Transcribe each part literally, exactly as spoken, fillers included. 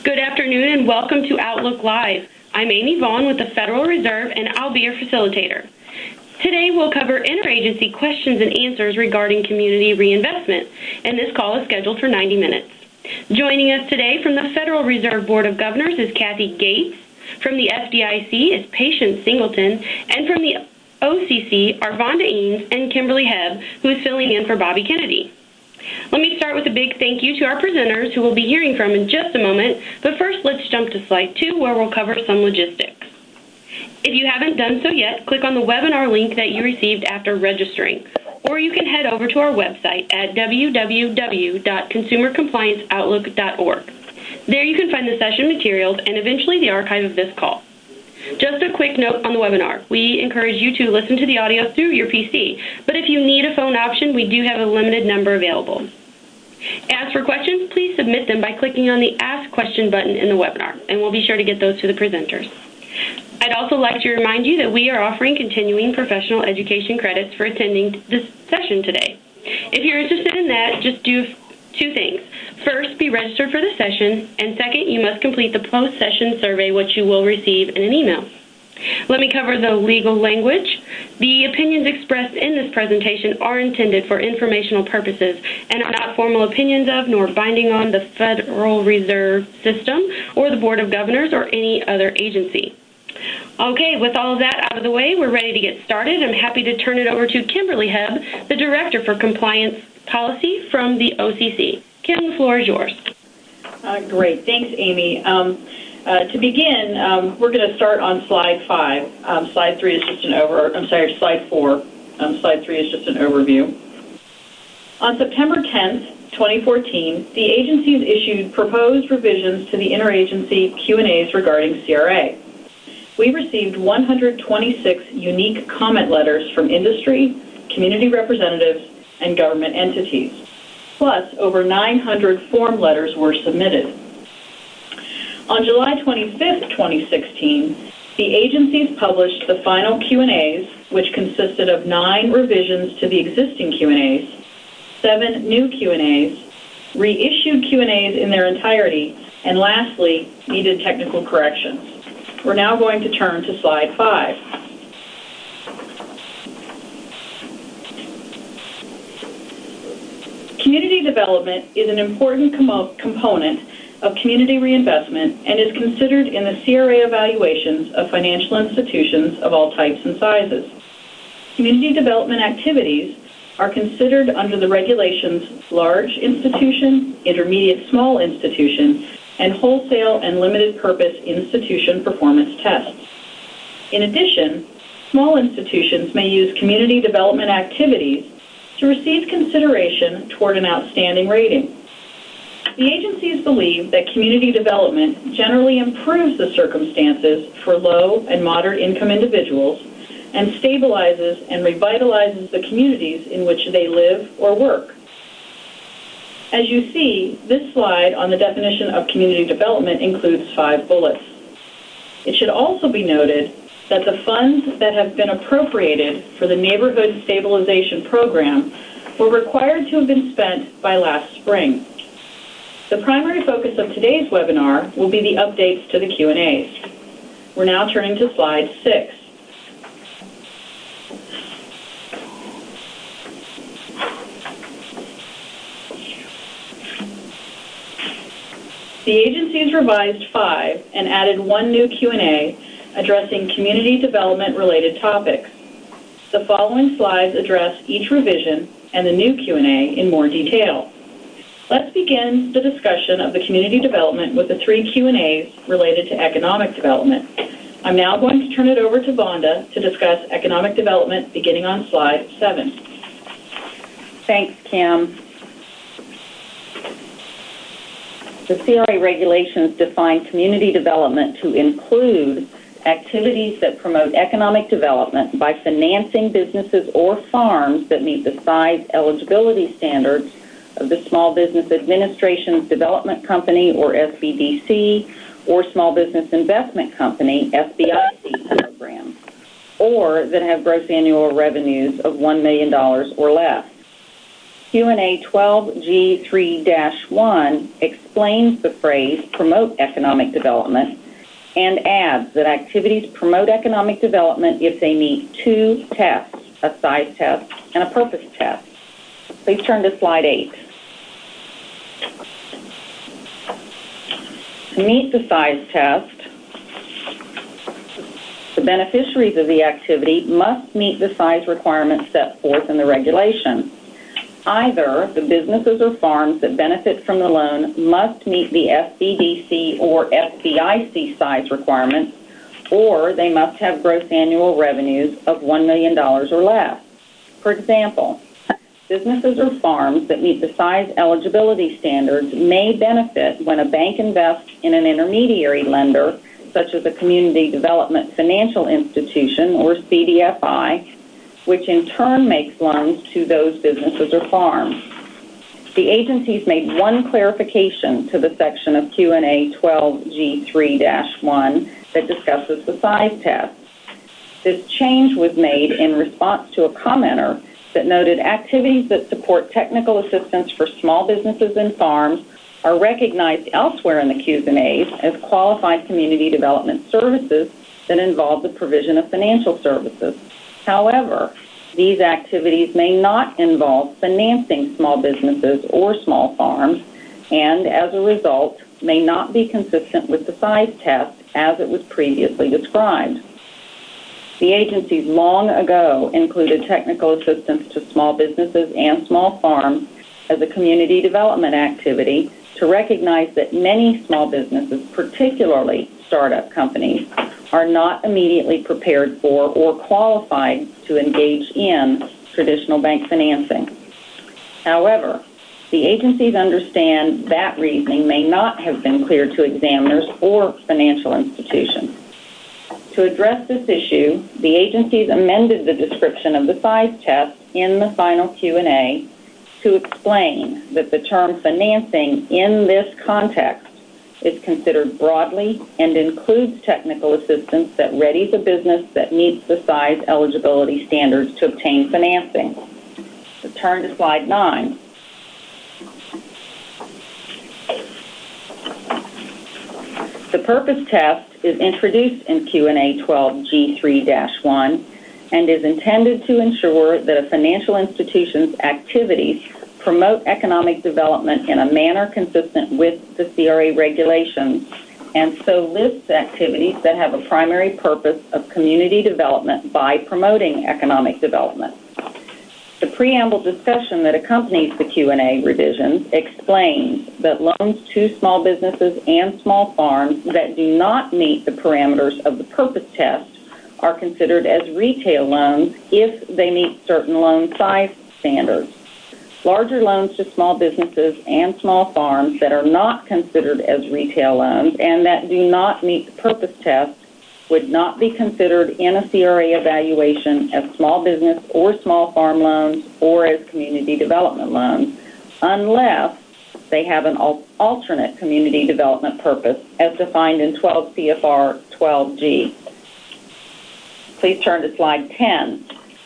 Good afternoon and welcome to Outlook Live. I'm Amy Vaughn with the Federal Reserve and I'll be your facilitator. Today we'll cover interagency questions and answers regarding community reinvestment, and this call is scheduled for ninety minutes. Joining us today from the Federal Reserve Board of Governors is Kathy Gates, from the F D I C is Patience Singleton, and from the O C C are Vonda Eanes and Kimberly Hebb, who is filling in for Bobby Kennedy. Let me start with a big thank you to our presenters who we'll be hearing from in just a moment, but first let's jump to slide two where we'll cover some logistics. If you haven't done so yet, click on the webinar link that you received after registering, or you can head over to our website at w w w dot consumer compliance outlook dot org. There you can find the session materials and eventually the archive of this call. Just a quick note on the webinar. We encourage you to listen to the audio through your P C, but if you need a phone option, we do have a limited number available. As for questions, please submit them by clicking on the Ask Question button in the webinar, and we'll be sure to get those to the presenters. I'd also like to remind you that we are offering continuing professional education credits for attending this session today. If you're interested in that, just do two things. First, be registered for the session, and second, you must complete the post-session survey, which you will receive in an email. Let me cover the legal language. The opinions expressed in this presentation are intended for informational purposes and are not formal opinions of nor binding on the Federal Reserve System or the Board of Governors or any other agency. Okay, with all of that out of the way, we're ready to get started. I'm happy to turn it over to Kimberly Hebb, the Director for Compliance Policy from the O C C. Kim, the floor is yours. Uh, great. Thanks, Amy. Um, uh, to begin, um, we're going to start on slide five. Um, slide three is just an over, I'm sorry, slide four. Um, slide three is just an overview. On September tenth, twenty fourteen, the agencies issued proposed revisions to the interagency Q and A's regarding C R A. We received one hundred twenty-six unique comment letters from industry, community representatives, and government entities. Plus, over nine hundred form letters were submitted. On July twenty-fifth, twenty sixteen, the agencies published the final Q and A's, which consisted of nine revisions to the existing Q and A's, seven new Q and A's, reissued Q and A's in their entirety, and lastly, needed technical corrections. We're now going to turn to slide five. Community development is an important com- component of community reinvestment and is considered in the C R A evaluations of financial institutions of all types and sizes. Community development activities are considered under the regulations large institution, intermediate small institution, and wholesale and limited purpose institution performance tests. In addition, small institutions may use community development activities to receive consideration toward an outstanding rating. The agencies believe that community development generally improves the circumstances for low and moderate income individuals and stabilizes and revitalizes the communities in which they live or work. As you see, this slide on the definition of community development includes five bullets. It should also be noted that the funds that have been appropriated for the Neighborhood Stabilization Program were required to have been spent by last spring. The primary focus of today's webinar will be the updates to the Q and A's. We're now turning to slide six. The agencies revised five and added one new Q and A addressing community development-related topics. The following slides address each revision and the new Q and A in more detail. Let's begin the discussion of the community development with the three Q and A's related to economic development. I'm now going to turn it over to Vonda to discuss economic development beginning on slide seven. Thanks, Kim. The C R A regulations define community development to include activities that promote economic development by financing businesses or farms that meet the size eligibility standards of the Small Business Administration's Development Company, or S B D C, or Small Business Investment Company, S B I C program, or that have gross annual revenues of one million dollars or less. Q and A twelve G three dash one explains the phrase promote economic development and adds that activities promote economic development if they meet two tests, a size test and a purpose test. Please turn to slide eight. To meet the size test, the beneficiaries of the activity must meet the size requirements set forth in the regulation. Either the businesses or farms that benefit from the loan must meet the S B D C or S B I C size requirements, or they must have gross annual revenues of one million dollars or less. For example, businesses or farms that meet the size eligibility standards may benefit when a bank invests in an intermediary lender, such as a community development financial institution or C D F I, which in turn makes loans to those businesses or farms. The agencies made one clarification to the section of Q and A twelve G three dash one that discusses the size test. This change was made in response to a commenter that noted activities that support technical assistance for small businesses and farms are recognized elsewhere in the Q's and A's as qualified community development services that involve the provision of financial services. However, these activities may not involve financing small businesses or small farms, and as a result, may not be consistent with the size test as it was previously described. The agencies long ago included technical assistance to small businesses and small farms as a community development activity to recognize that many small businesses, particularly startup companies, are not immediately prepared for or qualified to engage in traditional bank financing. However, the agencies understand that reasoning may not have been clear to examiners or financial institutions. To address this issue, the agencies amended the description of the size test in the final Q and A to explain that the term financing in this context is considered broadly and includes technical assistance that readies a business that meets the size eligibility standards to obtain financing. So turn to slide nine. The purpose test is introduced in Q and A twelve G three dash one and is intended to ensure that a financial institution's activities promote economic development in a manner consistent with the C R A regulations, and so lists activities that have a primary purpose of community development by promoting economic development. The preamble discussion that accompanies the Q and A revisions explains that loans to small businesses and small farms that do not meet the parameters of the purpose test are considered as retail loans if they meet certain loan size standards. Larger loans to small businesses and small farms that are not considered as retail loans and that do not meet the purpose test would not be considered in a C R A evaluation as small business or small farm loans or as community development loans unless they have an alternate community development purpose as defined in twelve C F R twelve G. Please turn to slide ten.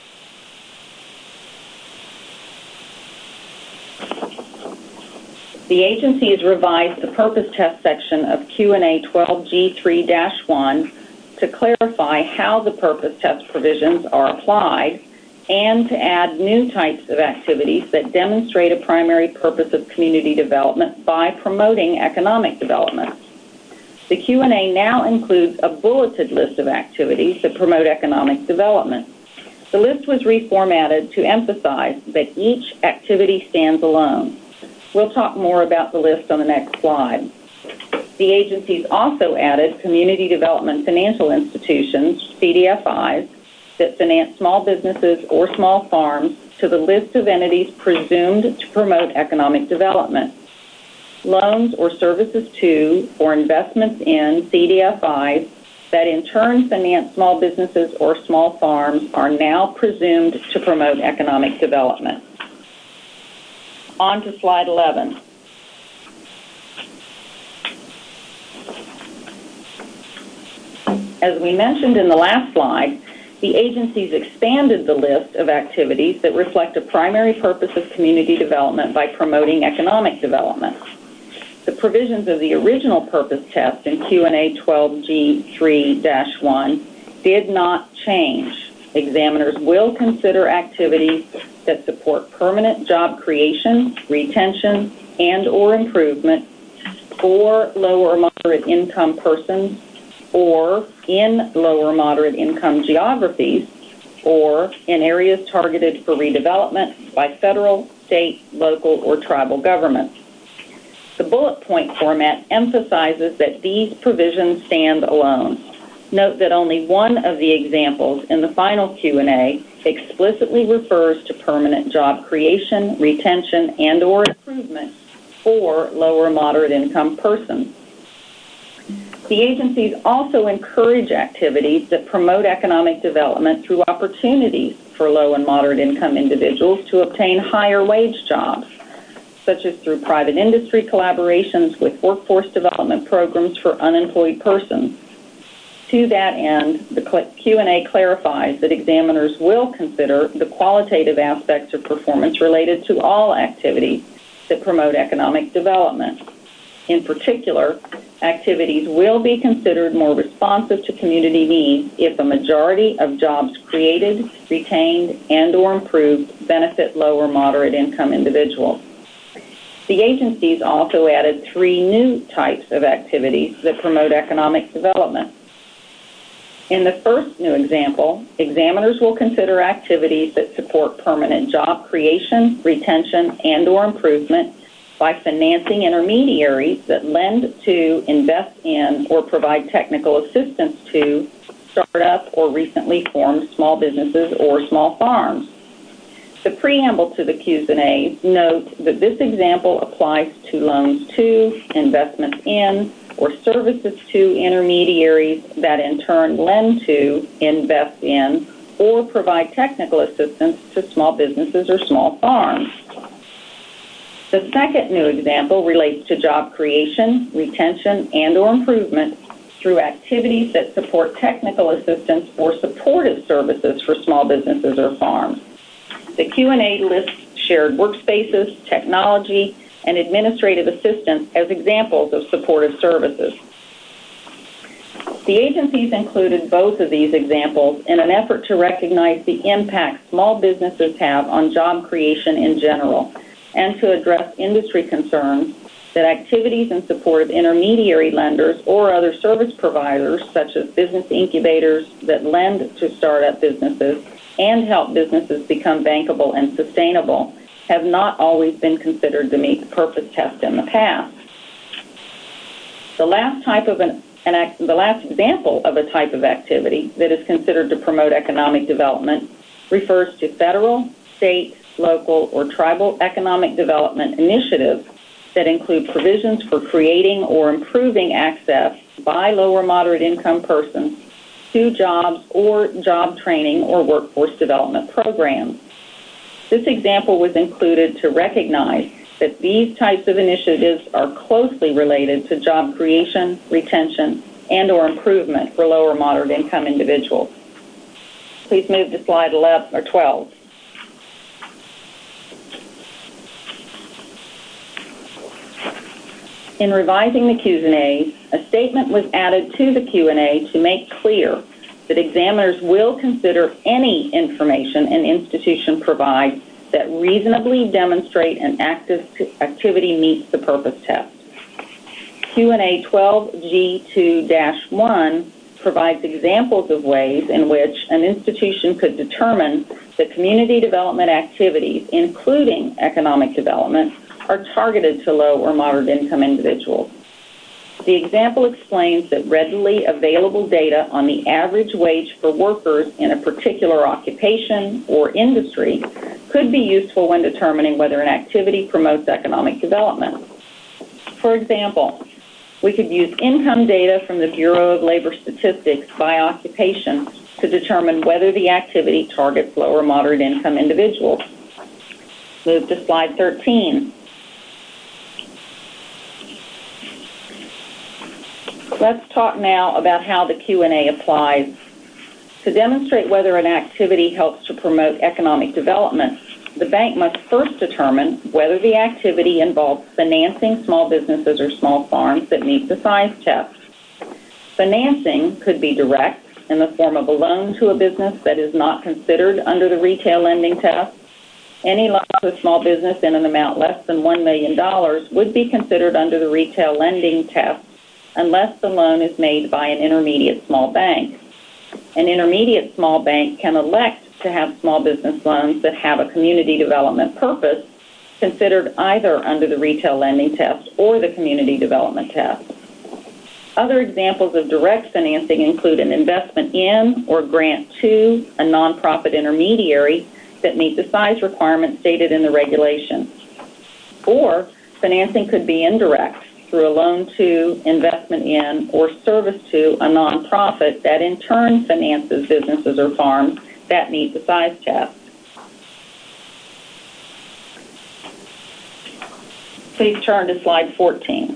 The agency has revised the purpose test section of Q and A twelve G three dash one to clarify how the purpose test provisions are applied and to add new types of activities that demonstrate a primary purpose of community development by promoting economic development. The Q and A now includes a bulleted list of activities that promote economic development. The list was reformatted to emphasize that each activity stands alone. We'll talk more about the list on the next slide. The agencies also added community development financial institutions, C D F Is, that finance small businesses or small farms to the list of entities presumed to promote economic development. Loans or services to or investments in C D F Is that in turn finance small businesses or small farms are now presumed to promote economic development. On to slide eleven. As we mentioned in the last slide, The agencies expanded the list of activities that reflect a primary purpose of community development by promoting economic development. The provisions of the original purpose test in Q N A twelve G three dash one did not change. Examiners will consider activities that support permanent job creation, retention, and or improvement for low or moderate income persons, or in low or moderate income geographies, or in areas targeted for redevelopment by federal, state, local, or tribal governments. The bullet point format emphasizes that these provisions stand alone. Note that only one of the examples in the final Q and A explicitly refers to permanent job creation, retention, and or improvement for low or moderate income persons. The agencies also encourage activities that promote economic development through opportunities for low and moderate income individuals to obtain higher wage jobs, such as through private industry collaborations with workforce development programs for unemployed persons. To that end, the Q and A clarifies that examiners will consider the qualitative aspects of performance related to all activities that promote economic development. In particular, activities will be considered more responsive to community needs if a majority of jobs created, retained, and or improved benefit low or moderate income individuals. The agencies also added three new types of activities that promote economic development. In the first new example, examiners will consider activities that support permanent job creation, retention, and or improvement by financing intermediaries that lend to, invest in, or provide technical assistance to start-up or recently formed small businesses or small farms. The preamble to the Q's and A's note that this example applies to loans to, investments in, or services to intermediaries that in turn lend to, invest in, or provide technical assistance to small businesses or small farms. The second new example relates to job creation, retention, and or improvement through activities that support technical assistance or supportive services for small businesses or farms. The Q and A lists shared workspaces, technology, and administrative assistance as examples of supportive services. The agencies included both of these examples in an effort to recognize the impact small businesses have on job creation in general, and to address industry concerns that activities in support of intermediary lenders or other service providers, such as business incubators that lend to startup businesses and help businesses become bankable and sustainable, have not always been considered to meet the purpose test in the past. The last type of an, an act, the last example of a type of activity that is considered to promote economic development refers to federal, state, local, or tribal economic development initiatives that include provisions for creating or improving access by low or moderate income persons to jobs or job training or workforce development programs. This example was included to recognize that these types of initiatives are closely related to job creation, retention, and or improvement for low or moderate income individuals. Please move to slide eleven or twelve. In revising the Q's and A's, a statement was added to the Q and A to make clear that examiners will consider any information an institution provides that reasonably demonstrate an active activity meets the purpose test. Q and A twelve G two dash one provides examples of ways in which an institution could determine that community development activities, including economic development, are targeted to low or moderate income individuals. The example explains that readily available data on the average wage for workers in a particular occupation or industry could be useful when determining whether an activity promotes economic development. For example, we could use income data from the Bureau of Labor Statistics by occupation to determine whether the activity targets low or moderate income individuals. Move to slide thirteen. Let's talk now about how the Q and A applies To demonstrate whether an activity helps to promote economic development, the bank must first determine whether the activity involves financing small businesses or small farms that meet the size test. Financing could be direct in the form of a loan to a business that is not considered under the retail lending test. Any loan to a small business in an amount less than one million dollars would be considered under the retail lending test unless the loan is made by an intermediate small bank. An intermediate small bank can elect to have small business loans that have a community development purpose considered either under the retail lending test or the community development test. Other examples of direct financing include an investment in or grant to a nonprofit intermediary that meet the size requirements stated in the regulations. Or financing could be indirect through a loan to, investment in, or service to a nonprofit that in turn finances businesses or farms that meet the size test. Please turn to slide fourteen.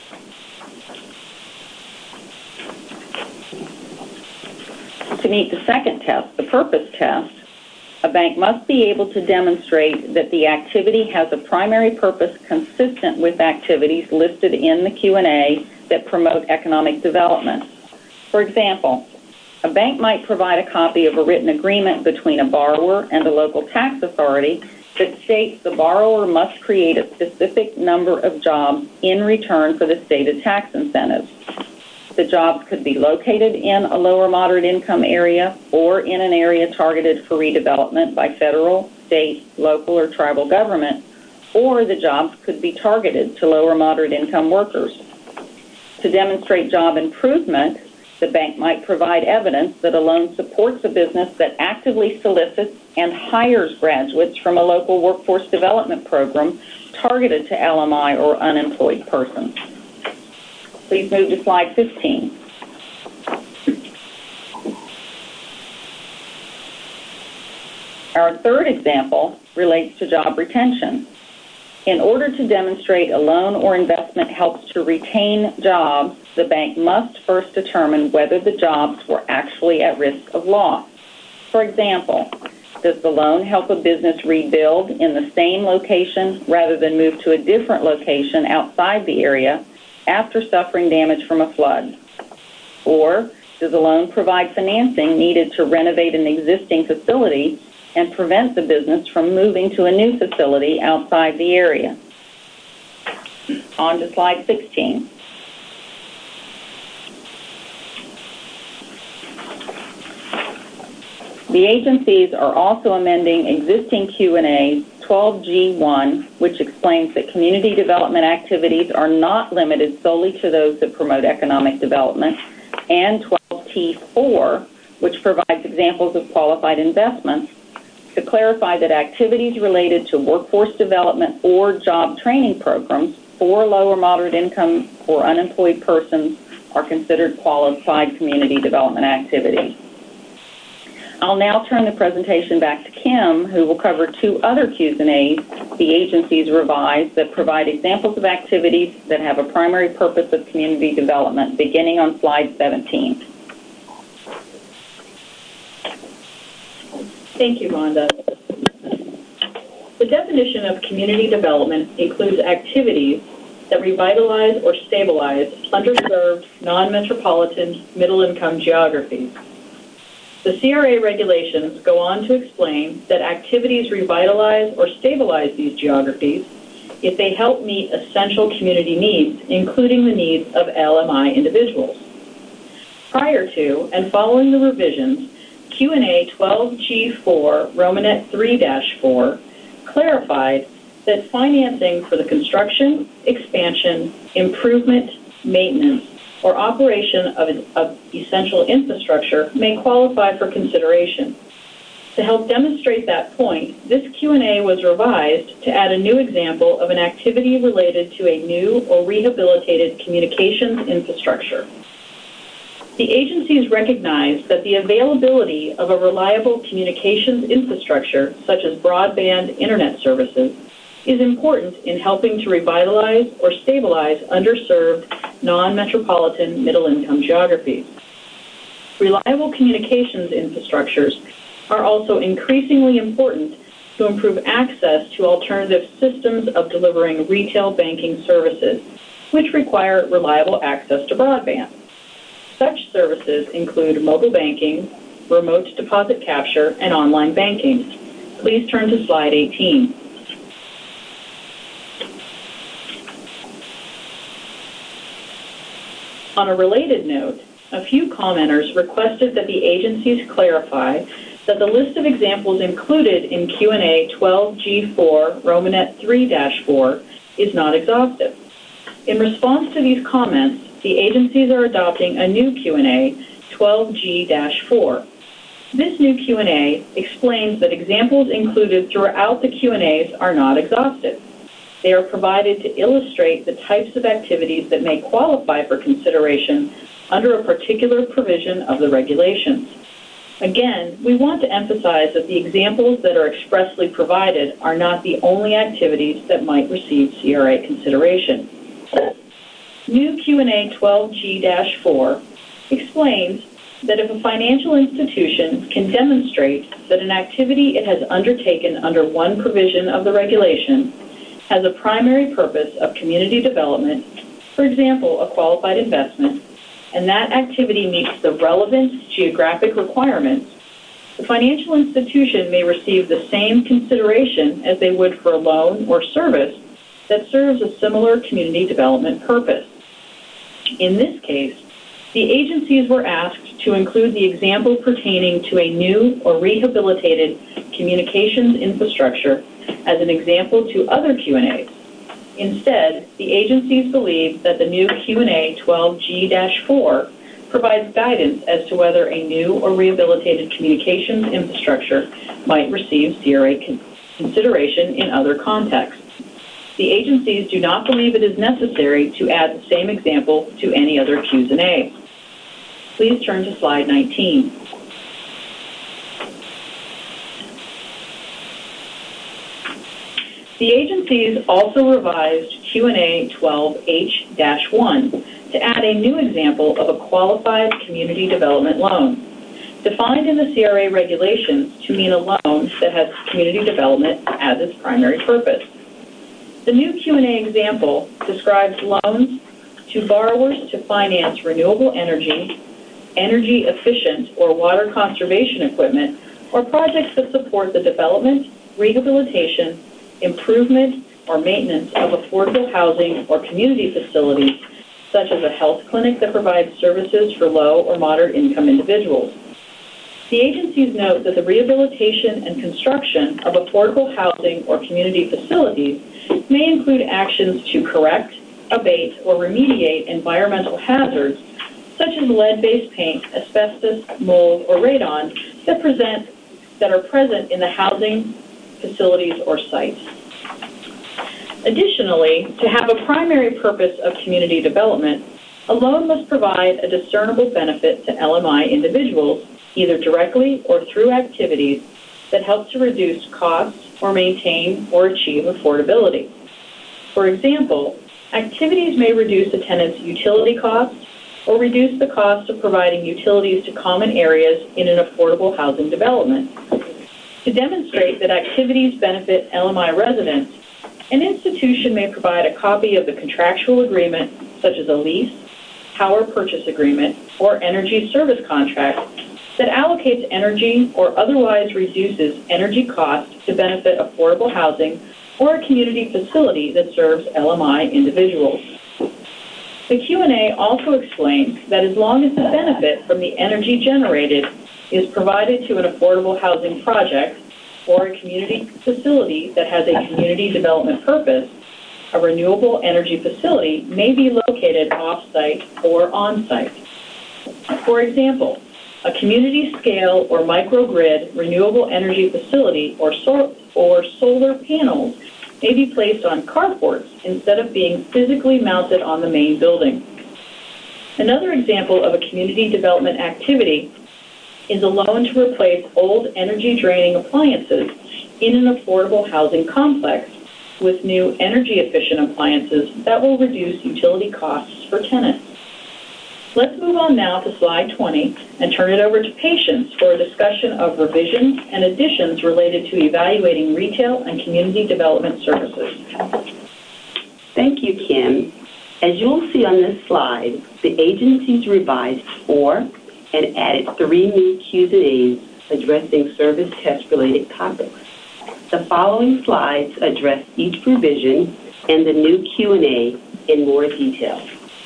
To meet the second test, the purpose test, a bank must be able to demonstrate that the activity has a primary purpose consistent with activities listed in the Q and A that promote economic development. For example, a bank might provide a copy of a written agreement between a borrower and a local tax authority that states the borrower must create a specific number of jobs in return for the stated tax incentives. The jobs could be located in a lower moderate income area or in an area targeted for redevelopment by federal, state, local, or tribal government, or the jobs could be targeted to lower moderate income workers. To demonstrate job improvement, the bank might provide evidence that a loan supports a business that actively solicits and hires graduates from a local workforce development program targeted to L M I or unemployed persons. Please move to slide fifteen. Our third example relates to job retention. In order to demonstrate a loan or investment helps to retain jobs, the bank must first determine whether the jobs were actually at risk of loss. For example, does the loan help a business rebuild in the same location rather than move to a different location outside the area after suffering damage from a flood? Or does the loan provide financing needed to renovate an existing facility and prevent the business from moving to a new facility outside the area? On to slide sixteen. The agencies are also amending existing Q and A twelve G one, which explains that community development activities are not limited solely to those that promote economic development, and twelve T four, which provides examples of qualified investments, to clarify that activities related to workforce development or job training programs for low or moderate income or unemployed persons are considered qualified community development activities. I'll now turn the presentation back to Kim, who will cover two other Q's and A's the agencies revised that provide examples of activities that have a primary purpose of community development, beginning on slide seventeen. Thank you, Rhonda. The definition of community development includes activities that revitalize or stabilize underserved, non-metropolitan, middle-income geographies. The C R A regulations go on to explain that activities revitalize or stabilize these geographies if they help meet essential community needs, including the needs of L M I individuals. Prior to and following the revisions, Q and A twelve G four, Romanet three dash four, clarified that financing for the construction, expansion, improvement, maintenance, or operation of, of essential infrastructure may qualify for consideration. To help demonstrate that point, this Q and A was revised to add a new example of an activity related to a new or rehabilitated communications infrastructure. The agencies recognize that the availability of a reliable communications infrastructure, such as broadband internet services, is important in helping to revitalize or stabilize underserved, non-metropolitan, middle-income geographies. Reliable communications infrastructures are also increasingly important to improve access to alternative systems of delivering retail banking services, which require reliable access to broadband. Such services include mobile banking, remote deposit capture, and online banking. Please turn to slide eighteen. On a related note, a few commenters requested that the agencies clarify that the list of examples included in Q and A twelve G four Romanet three dash four is not exhaustive. In response to these comments, the agencies are adopting a new Q and A twelve G dash four. This new Q and A explains that examples included throughout the Q and A's are not exhaustive. They are provided to illustrate the types of activities that may qualify for consideration under a particular provision of the regulations. Again, we want to emphasize that the examples that are expressly provided are not the only activities that might receive C R A consideration. New Q and A twelve G dash four explains that if a financial institution can demonstrate that an activity it has undertaken under one provision of the regulation has a primary purpose of community development, for example, a qualified investment, and that activity meets the relevant geographic requirements, the financial institution may receive the same consideration as they would for a loan or service that serves a similar community development purpose. In this case, the agencies were asked to include the example pertaining to a new or rehabilitated communications infrastructure as an example to other Q and A's. Instead, the agencies believe that the new Q and A twelve G dash four provides guidance as to whether a new or rehabilitated communications infrastructure might receive C R A con- consideration in other contexts. The agencies do not believe it is necessary to add the same example to any other Q's and A's. Please turn to slide nineteen. The agencies also revised Q and A twelve H dash one to add a new example of a qualified community development loan, defined in the C R A regulations to mean a loan that has community development as its primary purpose. The new Q and A example describes loans to borrowers to finance renewable energy, energy efficient or water conservation equipment, or projects that support the development, rehabilitation, improvement, or maintenance of affordable housing or community facilities, such as a health clinic that provides services for low or moderate income individuals. The agencies note that the rehabilitation and construction of affordable housing or community facilities may include actions to correct, abate, or remediate environmental hazards such as lead-based paint, asbestos, mold, or radon that present that are present in the housing, facilities, or sites. Additionally, to have a primary purpose of community development, a loan must provide a discernible benefit to L M I individuals, either directly or through activities that help to reduce costs or maintain or achieve affordability. For example, activities may reduce a tenant's utility costs or reduce the cost of providing utilities to common areas in an affordable housing development. To demonstrate that activities benefit L M I residents, an institution may provide a copy of the contractual agreement, such as a lease, power purchase agreement, or energy service contract that allocates energy or otherwise reduces energy costs to benefit affordable housing or a community facility that serves L M I individuals. The Q and A also explains that as long as the benefit from the energy generated is provided to an affordable housing project or a community facility that has a community development purpose, a renewable energy facility may be located off-site or on-site. For example, a community-scale or microgrid renewable energy facility or, so- or solar panels may be placed on carports instead of being physically mounted on the main building. Another example of a community development activity is a loan to replace old energy-draining appliances in an affordable housing complex with new energy-efficient appliances that will reduce utility costs for tenants. Let's move on now to slide twenty and turn it over to Patience for a discussion of revisions and additions related to evaluating retail and community development services. Thank you, Kim. As you'll see on this slide, the agencies revised four and added three new Q's and A's addressing service test-related topics. The following slides address each revision and the new Q and A in more detail.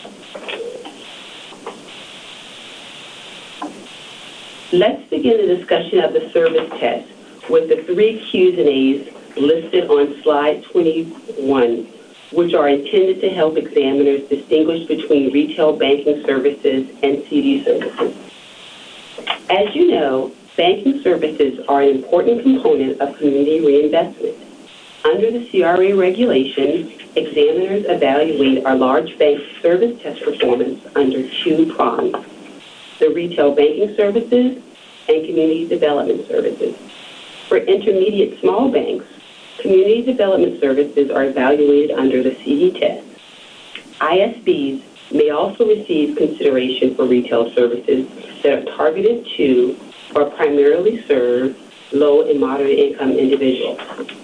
Let's begin the discussion of the service test with the three Q's and A's listed on slide twenty-one, which are intended to help examiners distinguish between retail banking services and C D services. As you know, banking services are an important component of community reinvestment. Under the C R A regulation, examiners evaluate our large bank service test performance under two prongs: the retail banking services and community development services. For intermediate small banks, community development services are evaluated under the C D test. I S Bs may also receive consideration for retail services that are targeted to or primarily serve low and moderate income individuals.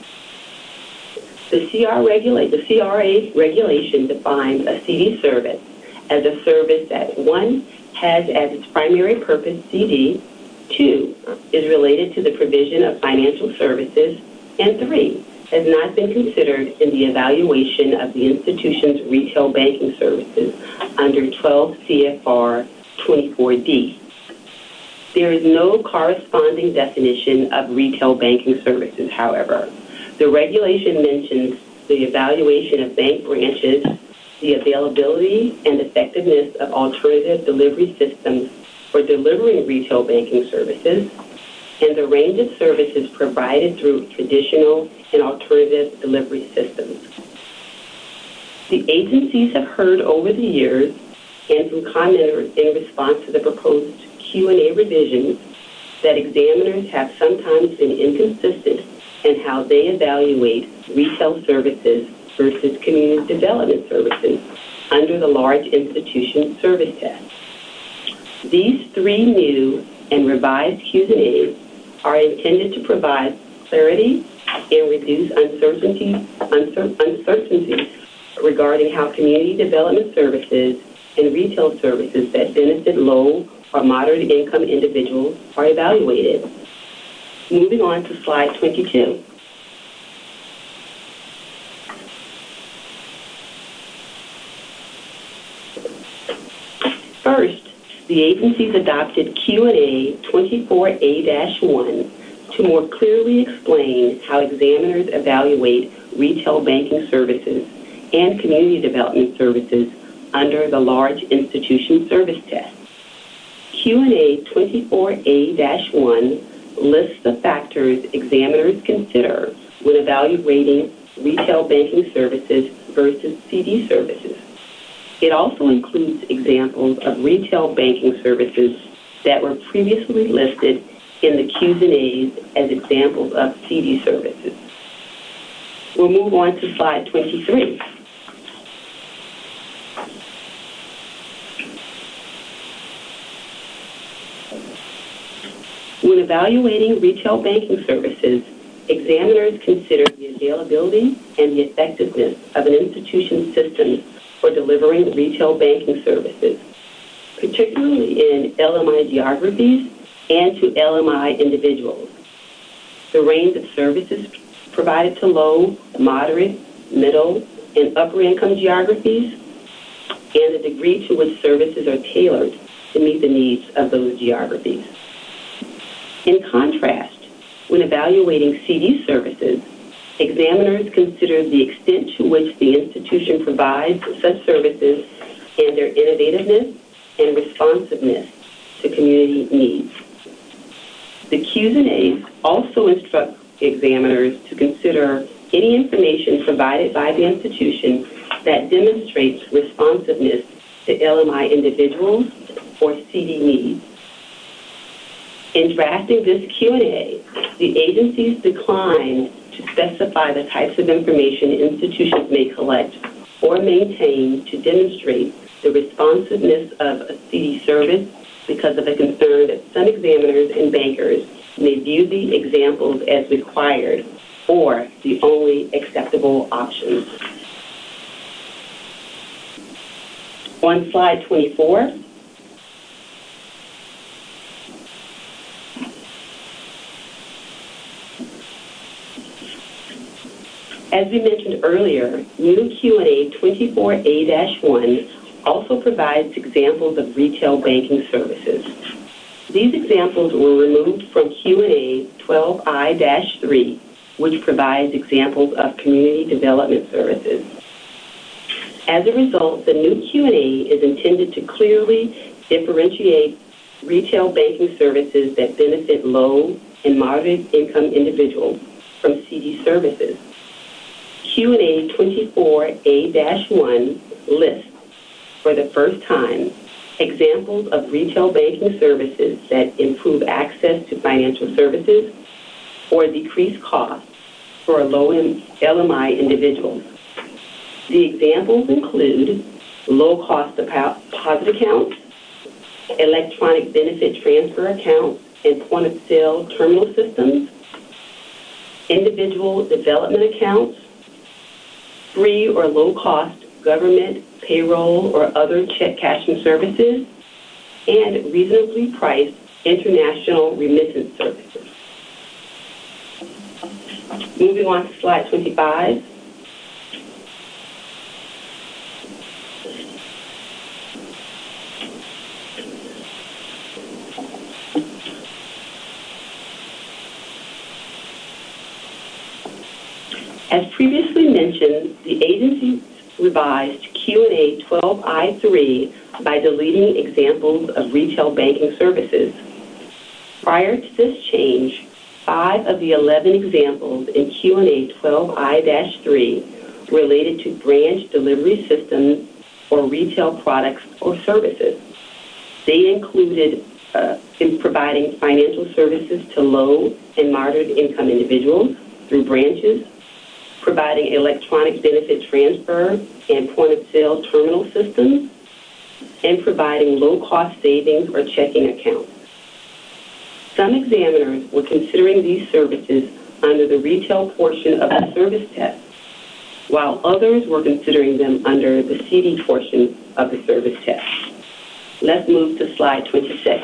The C R, regula- the C R A regulation defines a C D service as a service that, one, has as its primary purpose C D, two, is related to the provision of financial services, and three, has not been considered in the evaluation of the institution's retail banking services under twelve C F R twenty-four D. There is no corresponding definition of retail banking services, however. The regulation mentions the evaluation of bank branches, the availability and effectiveness of alternative delivery systems for delivering retail banking services, and the range of services provided through traditional and alternative delivery systems. The agencies have heard over the years and from commenters in response to the proposed Q and A revisions that examiners have sometimes been inconsistent in how they evaluate retail services versus community development services under the large institution service test. These three new and revised Q's and A's are intended to provide clarity and reduce uncertainty, uncer- uncertainty regarding how community development services and retail services that benefit low or moderate income individuals are evaluated. Moving on to slide twenty-two. First, the agencies adopted Q and A twenty-four A one to more clearly explain how examiners evaluate retail banking services and community development services under the large institution service test. Q and A twenty-four A one lists the factors examiners consider when evaluating retail banking services versus C D services. It also includes examples of retail banking services that were previously listed in the Q's and A's as examples of C D services. We'll move on to slide twenty-three. When evaluating retail banking services, examiners consider the availability and the effectiveness of an institution's systems for delivering retail banking services, particularly in L M I geographies and to L M I individuals. The range of services provided to low, moderate, middle, and upper income geographies, and the degree to which services are tailored to meet the needs of those geographies. In contrast, when evaluating C D services, examiners consider the extent to which the institution provides such services and their innovativeness and responsiveness to community needs. The Q's and A's also instruct examiners to consider any information provided by the institution that demonstrates responsiveness to L M I individuals or C D needs. In drafting this Q and A, the agencies declined to specify the types of information institutions may collect or maintain to demonstrate the responsiveness of a C D service because of a concern that some examiners and bankers may view the examples as required or the only acceptable options. On slide twenty-four, as we mentioned earlier, new Q and A twenty-four A dash one also provides examples of retail banking services. These examples were removed from Q and A twelve I dash three, which provides examples of community development services. As a result, the new Q and A is intended to clearly differentiate retail banking services that benefit low and moderate income individuals from C D services. Q and A twenty-four A dash one lists, for the first time, examples of retail banking services that improve access to financial services or decrease costs for low L M I individuals. The examples include low-cost deposit accounts, electronic benefit transfer accounts and point-of-sale terminal systems, individual development accounts, free or low-cost government, payroll, or other check cashing services, and reasonably priced international remittance services. Moving on to slide twenty-five. As previously mentioned, the agency revised Q and A twelve I three by deleting examples of retail banking services. Prior to this change, five of the eleven examples in Q and A twelve I dash three related to branch delivery systems or retail products or services. They included uh, in providing financial services to low and moderate income individuals through branches, providing electronic benefit transfer and point-of-sale terminal systems, and providing low-cost savings or checking accounts. Some examiners were considering these services under the retail portion of the service test, while others were considering them under the C D portion of the service test. Let's move to slide twenty-six.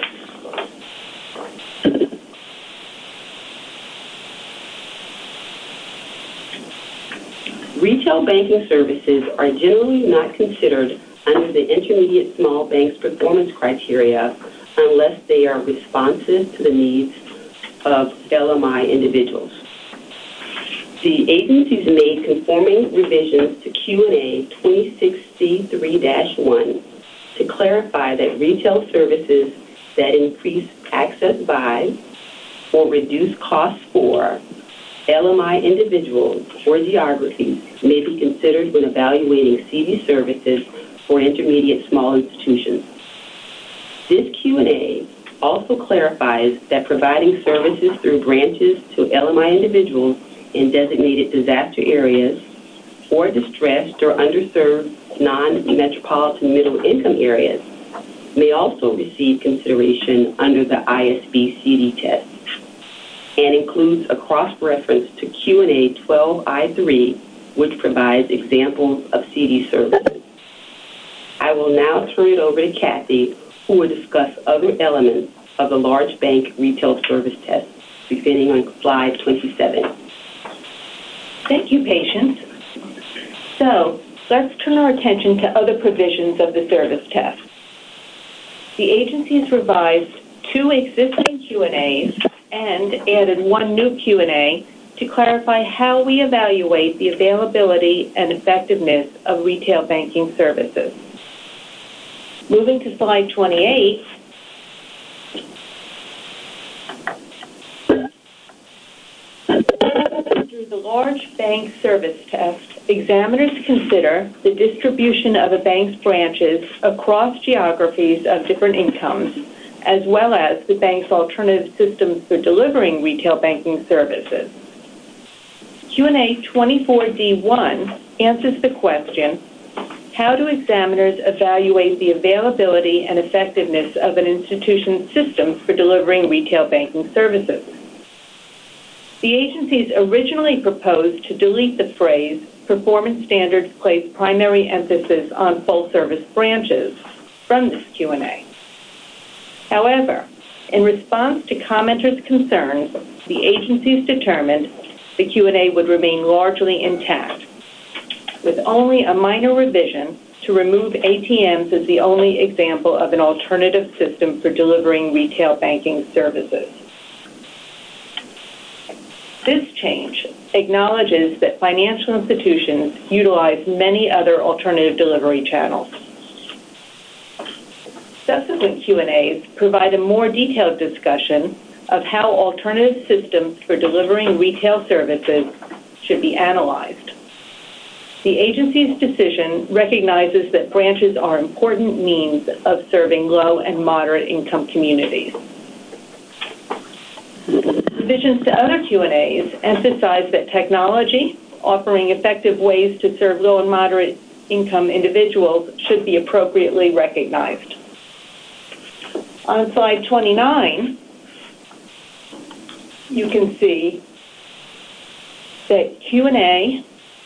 Retail banking services are generally not considered under the Intermediate Small Banks Performance Criteria unless they are responsive to the needs of L M I individuals. The agencies made conforming revisions to Q and A twenty-six C three dash one to clarify that retail services that increase access by or reduce costs for L M I individuals or geographies may be considered when evaluating C D services for intermediate small institutions. This Q and A also clarifies that providing services through branches to L M I individuals in designated disaster areas or distressed or underserved non-metropolitan middle-income areas may also receive consideration under the I S B C D test, and includes a cross-reference to Q and A twelve I three, which provides examples of C D services. I will now turn it over to Kathy, who will discuss other elements of the large bank retail service test, beginning on slide twenty-seven. Thank you, Patience. So, let's turn our attention to other provisions of the service test. The agencies revised two existing Q and A's and added one new Q and A to clarify how we evaluate the availability and effectiveness of retail banking services. Moving to slide twenty-eight, through the large bank service test, examiners consider the distribution of a bank's branches across geographies of different incomes, as well as the bank's alternative systems for delivering retail banking services. Q and A twenty-four D one answers the question, how do examiners evaluate the availability and effectiveness of an institution's systems for delivering retail banking services? The agencies originally proposed to delete the phrase, performance standards place primary emphasis on full-service branches from this Q and A. However, in response to commenters' concerns, the agencies determined the Q and A would remain largely intact, with only a minor revision to remove A T Ms as the only example of an alternative system for delivering retail banking services. This change acknowledges that financial institutions utilize many other alternative delivery channels. Subsequent Q and A's provide a more detailed discussion of how alternative systems for delivering retail services should be analyzed. The agency's decision recognizes that branches are important means of serving low and moderate income communities. Revisions to other Q and A's emphasize that technology, offering effective ways to serve low and moderate income individuals, should be appropriately recognized. On slide twenty-nine, you can see that Q and A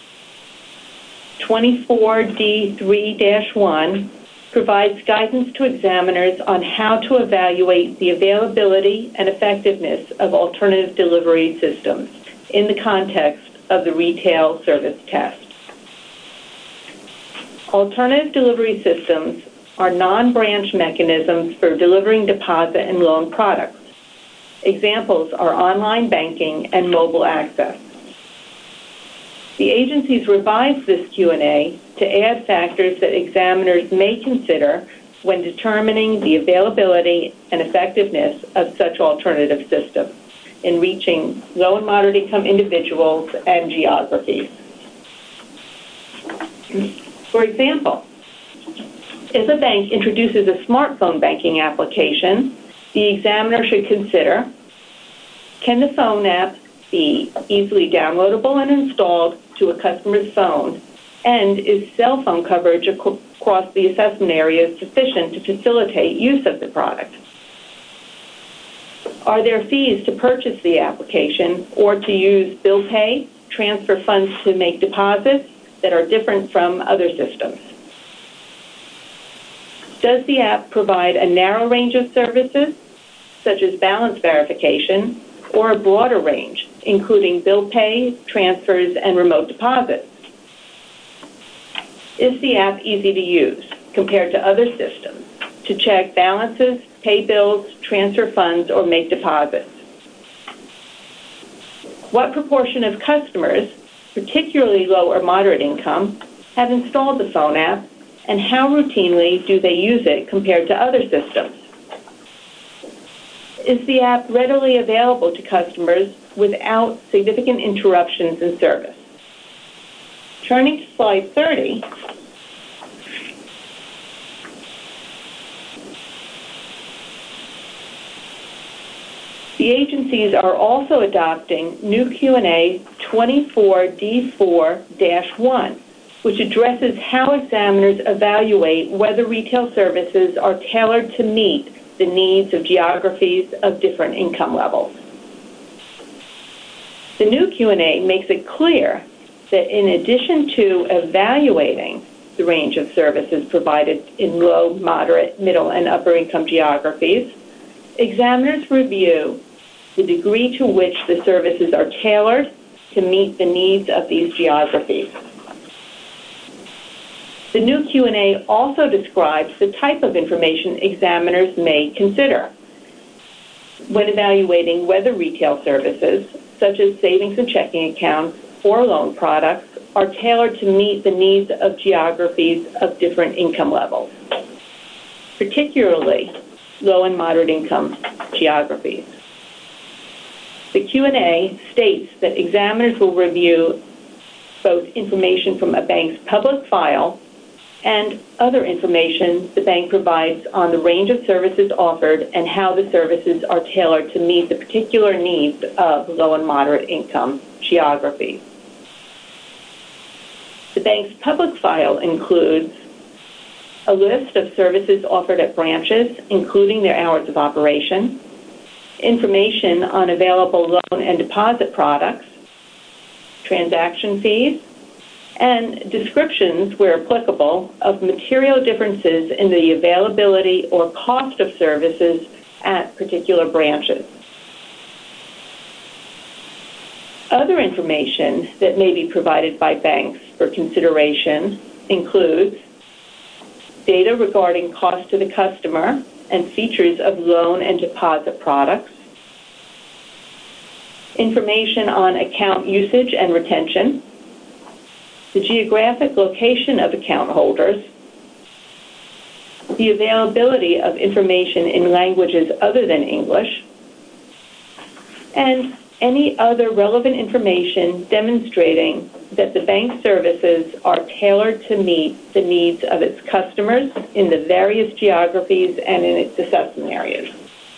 twenty-four D three dash one provides guidance to examiners on how to evaluate the availability and effectiveness of alternative delivery systems in the context of the retail service test. Alternative delivery systems are non-branch mechanisms for delivering deposit and loan products. Examples are online banking and mobile access. The agencies revised this Q and A to add factors that examiners may consider when determining the availability and effectiveness of such alternative systems in reaching low and moderate income individuals and geographies. For example, if a bank introduces a smartphone banking application, the examiner should consider, can the phone app be easily downloadable and installed to a customer's phone, and is cell phone coverage across the assessment area sufficient to facilitate use of the product? Are there fees to purchase the application or to use bill pay, transfer funds to make deposits that are different from other systems? Does the app provide a narrow range of services, such as balance verification, or a broader range, including bill pay, transfers, and remote deposits? Is the app easy to use compared to other systems to check balances, pay bills, transfer funds, or make deposits? What proportion of customers, particularly low or moderate income, have installed the phone app, and how routinely do they use it compared to other systems? Is the app readily available to customers without significant interruptions in service? Turning to slide thirty, the agencies are also adopting new Q and A twenty-four D four dash one, which addresses how examiners evaluate whether retail services are tailored to meet the needs of geographies of different income levels. The new Q and A makes it clear that in addition to evaluating the range of services provided in low, moderate, middle, and upper income geographies, examiners review the degree to which the services are tailored to meet the needs of these geographies. The new Q and A also describes the type of information examiners may consider when evaluating whether retail services, such as savings and checking accounts or loan products, are tailored to meet the needs of geographies of different income levels, particularly low and moderate income geographies. The Q and A states that examiners will review both information from a bank's public file and other information the bank provides on the range of services offered and how the services are tailored to meet the particular needs of low and moderate income geographies. The bank's public file includes a list of services offered at branches, including their hours of operation, information on available loan and deposit products, transaction fees, and descriptions, where applicable, of material differences in the availability or cost of services at particular branches. Other information that may be provided by banks for consideration includes data regarding cost to the customer and features of loan and deposit products, information on account usage and retention, the geographic location of account holders, the availability of information in languages other than English, and any other relevant information demonstrating that the bank's services are tailored to meet the needs of its customers in the various geographies and in its assessment areas.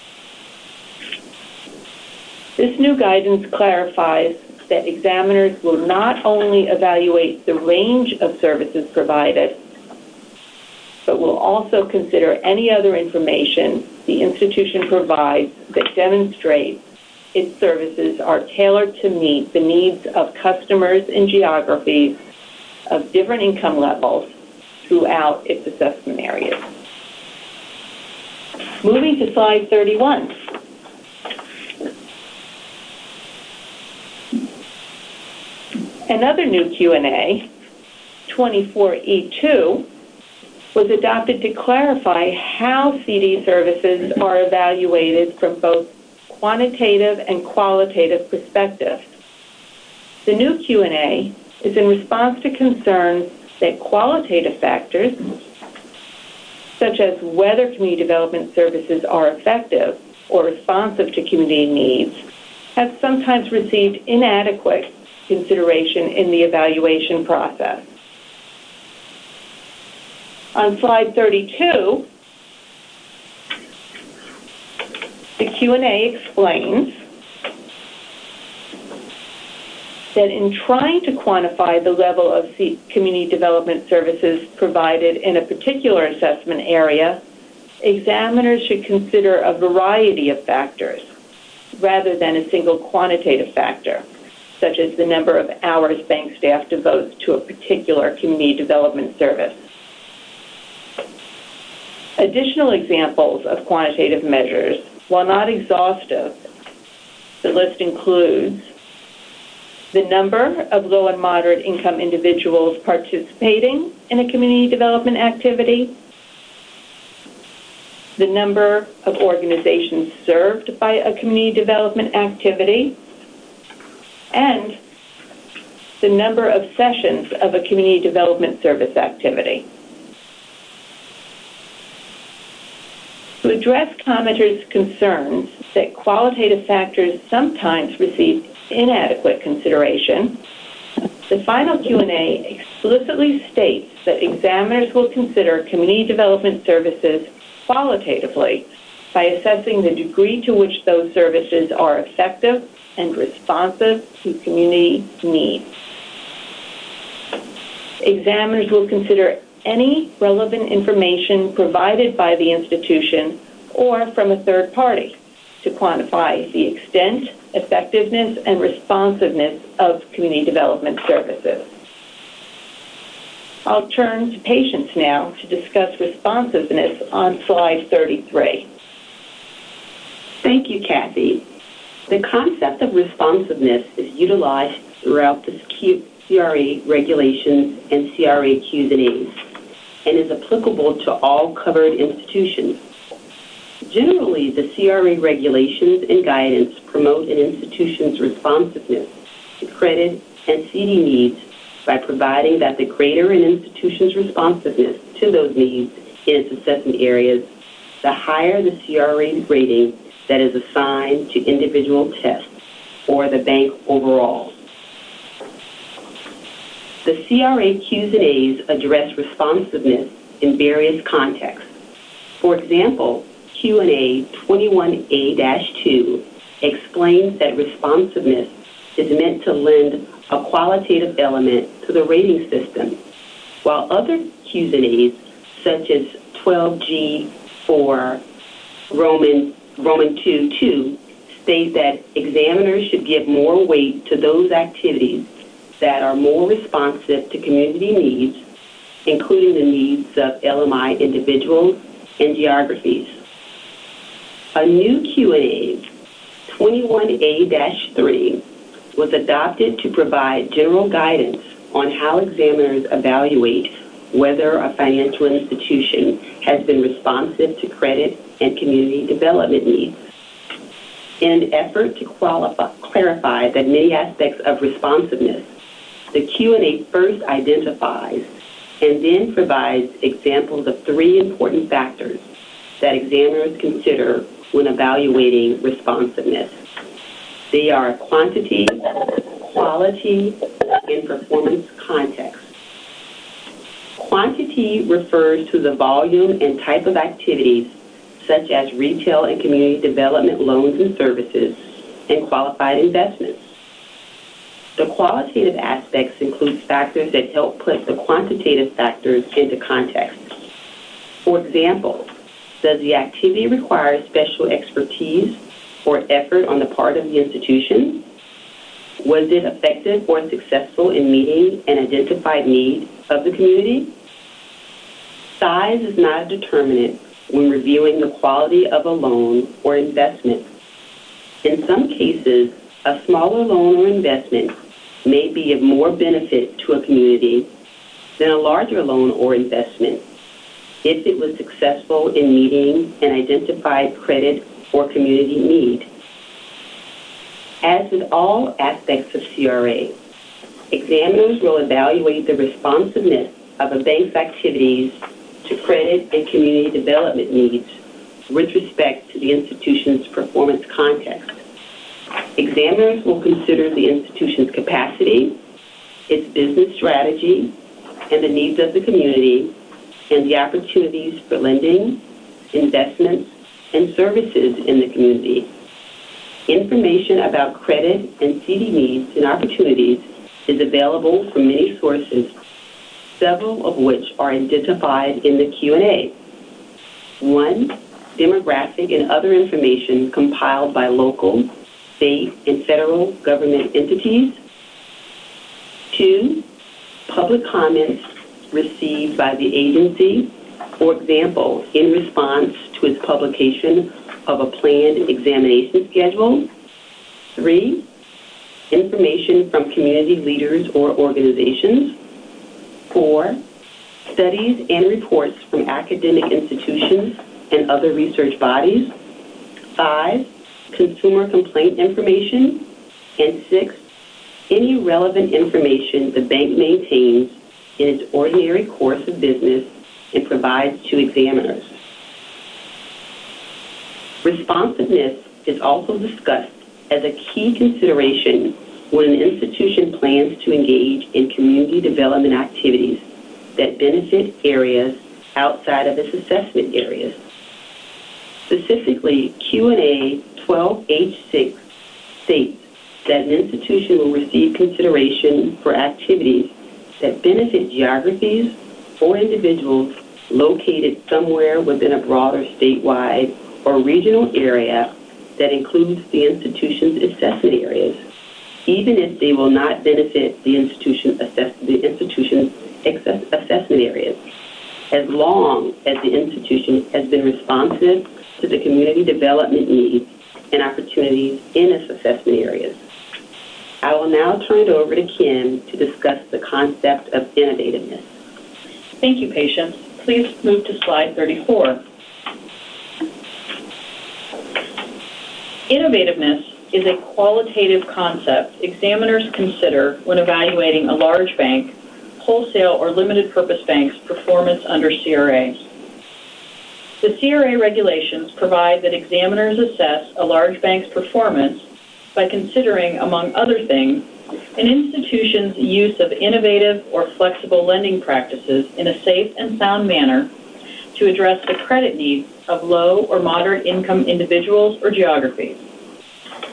This new guidance clarifies that examiners will not only evaluate the range of services provided, but will also consider any other information the institution provides that demonstrates its services are tailored to meet the needs of customers in geographies of different income levels throughout its assessment areas. Moving to slide thirty-one. Another new Q and A, twenty-four E two, was adopted to clarify how C D services are evaluated from both quantitative and qualitative perspectives. The new Q and A is in response to concerns that qualitative factors, such as whether community development services are effective or responsive to community needs, have sometimes received inadequate consideration in the evaluation process. On slide thirty-two, the Q and A explains that in trying to quantify the level of community development services provided in a particular assessment area, examiners should consider a variety of factors rather than a single quantitative factor, such as the number of hours bank staff devotes to a particular community development service. Additional examples of quantitative measures, while not exhaustive, the list includes the number of low and moderate income individuals participating in a community development activity, the number of organizations served by a community development activity, and the number of sessions of a community development service activity. To address commenters' concerns that qualitative factors sometimes receive inadequate consideration, the final Q and A explicitly states that examiners will consider community development services qualitatively by assessing the degree to which those services are effective and responsive to community needs. Examiners will consider any relevant information provided by the institution or from a third party to quantify the extent, effectiveness, and responsiveness of community development services. I'll turn to patients now to discuss responsiveness on slide thirty-three. Thank you, Kathy. The concept of responsiveness is utilized throughout the C R A regulations and C R A Qs and As and is applicable to all covered institutions. Generally, the C R A regulations and guidance promote an institution's responsiveness to credit and C D needs by providing that the greater an institution's responsiveness to those needs in its assessment areas, the higher the C R A rating that is assigned to individual tests or the bank overall. The C R A Qs and As address responsiveness in various contexts. For example, Q and A twenty-one A dash two explains that responsiveness is meant to lend a qualitative element to the rating system, while other Q's and A's, such as twelve G for Roman, Roman two two, state that examiners should give more weight to those activities that are more responsive to community needs, including the needs of L M I individuals and geographies. A new Q and A, twenty-one A three, was adopted to provide general guidance on how examiners evaluate whether a financial institution has been responsive to credit and community development needs. In an effort to qualify, clarify that many aspects of responsiveness, the Q and A first identifies and then provides examples of three important factors that examiners consider when evaluating responsiveness. They are quantity, quality, and performance context. Quantity refers to the volume and type of activities such as retail and community development loans and services and qualified investments. The qualitative aspects include factors that help put the quantitative factors into context. For example, does the activity require special expertise or effort on the part of the institution? Was it effective or successful in meeting an identified need of the community? Size is not a determinant when reviewing the quality of a loan or investment. In some cases, a smaller loan or investment may be of more benefit to a community than a larger loan or investment if it was successful in meeting an identified credit or community need. As with all aspects of C R A, examiners will evaluate the responsiveness of a bank's activities to credit and community development needs with respect to the institution's performance context. Examiners will consider the institution's capacity, its business strategy, and the needs of the community, and the opportunities for lending, investments, and services in the community. Information about credit and C D needs and opportunities is available from many sources, several of which are identified in the Q and A. One, demographic and other information compiled by local, state, and federal government entities. Two, public comments received by the agency, for example, in response to its publication of a planned examination schedule. Three, information from community leaders or organizations. Four, studies and reports from academic institutions and other research bodies. Five, consumer complaint information. And six, any relevant information the bank maintains in its ordinary course of business and provides to examiners. Responsiveness is also discussed as a key consideration when an institution plans to engage in community development activities that benefit areas outside of its assessment areas. Specifically, Q and A twelve H six states that an institution will receive consideration for activities that benefit geographies or individuals located somewhere within a broader statewide or regional area that includes the institution's assessment areas, even if they will not benefit the institution assess, the institution's access, assessment areas, as long as the institution has been responsive to the community development needs and opportunities in its assessment areas. I will now turn it over to Kim to discuss the concept of innovativeness. Thank you, Patience. Please move to slide thirty-four. Innovativeness is a qualitative concept examiners consider when evaluating a large bank, wholesale, or limited purpose bank's performance under C R A. The C R A regulations provide that examiners assess a large bank's performance by considering, among other things, an institution's use of innovative or flexible lending practices in a safe and sound manner to address the credit needs of low or moderate income individuals or geographies.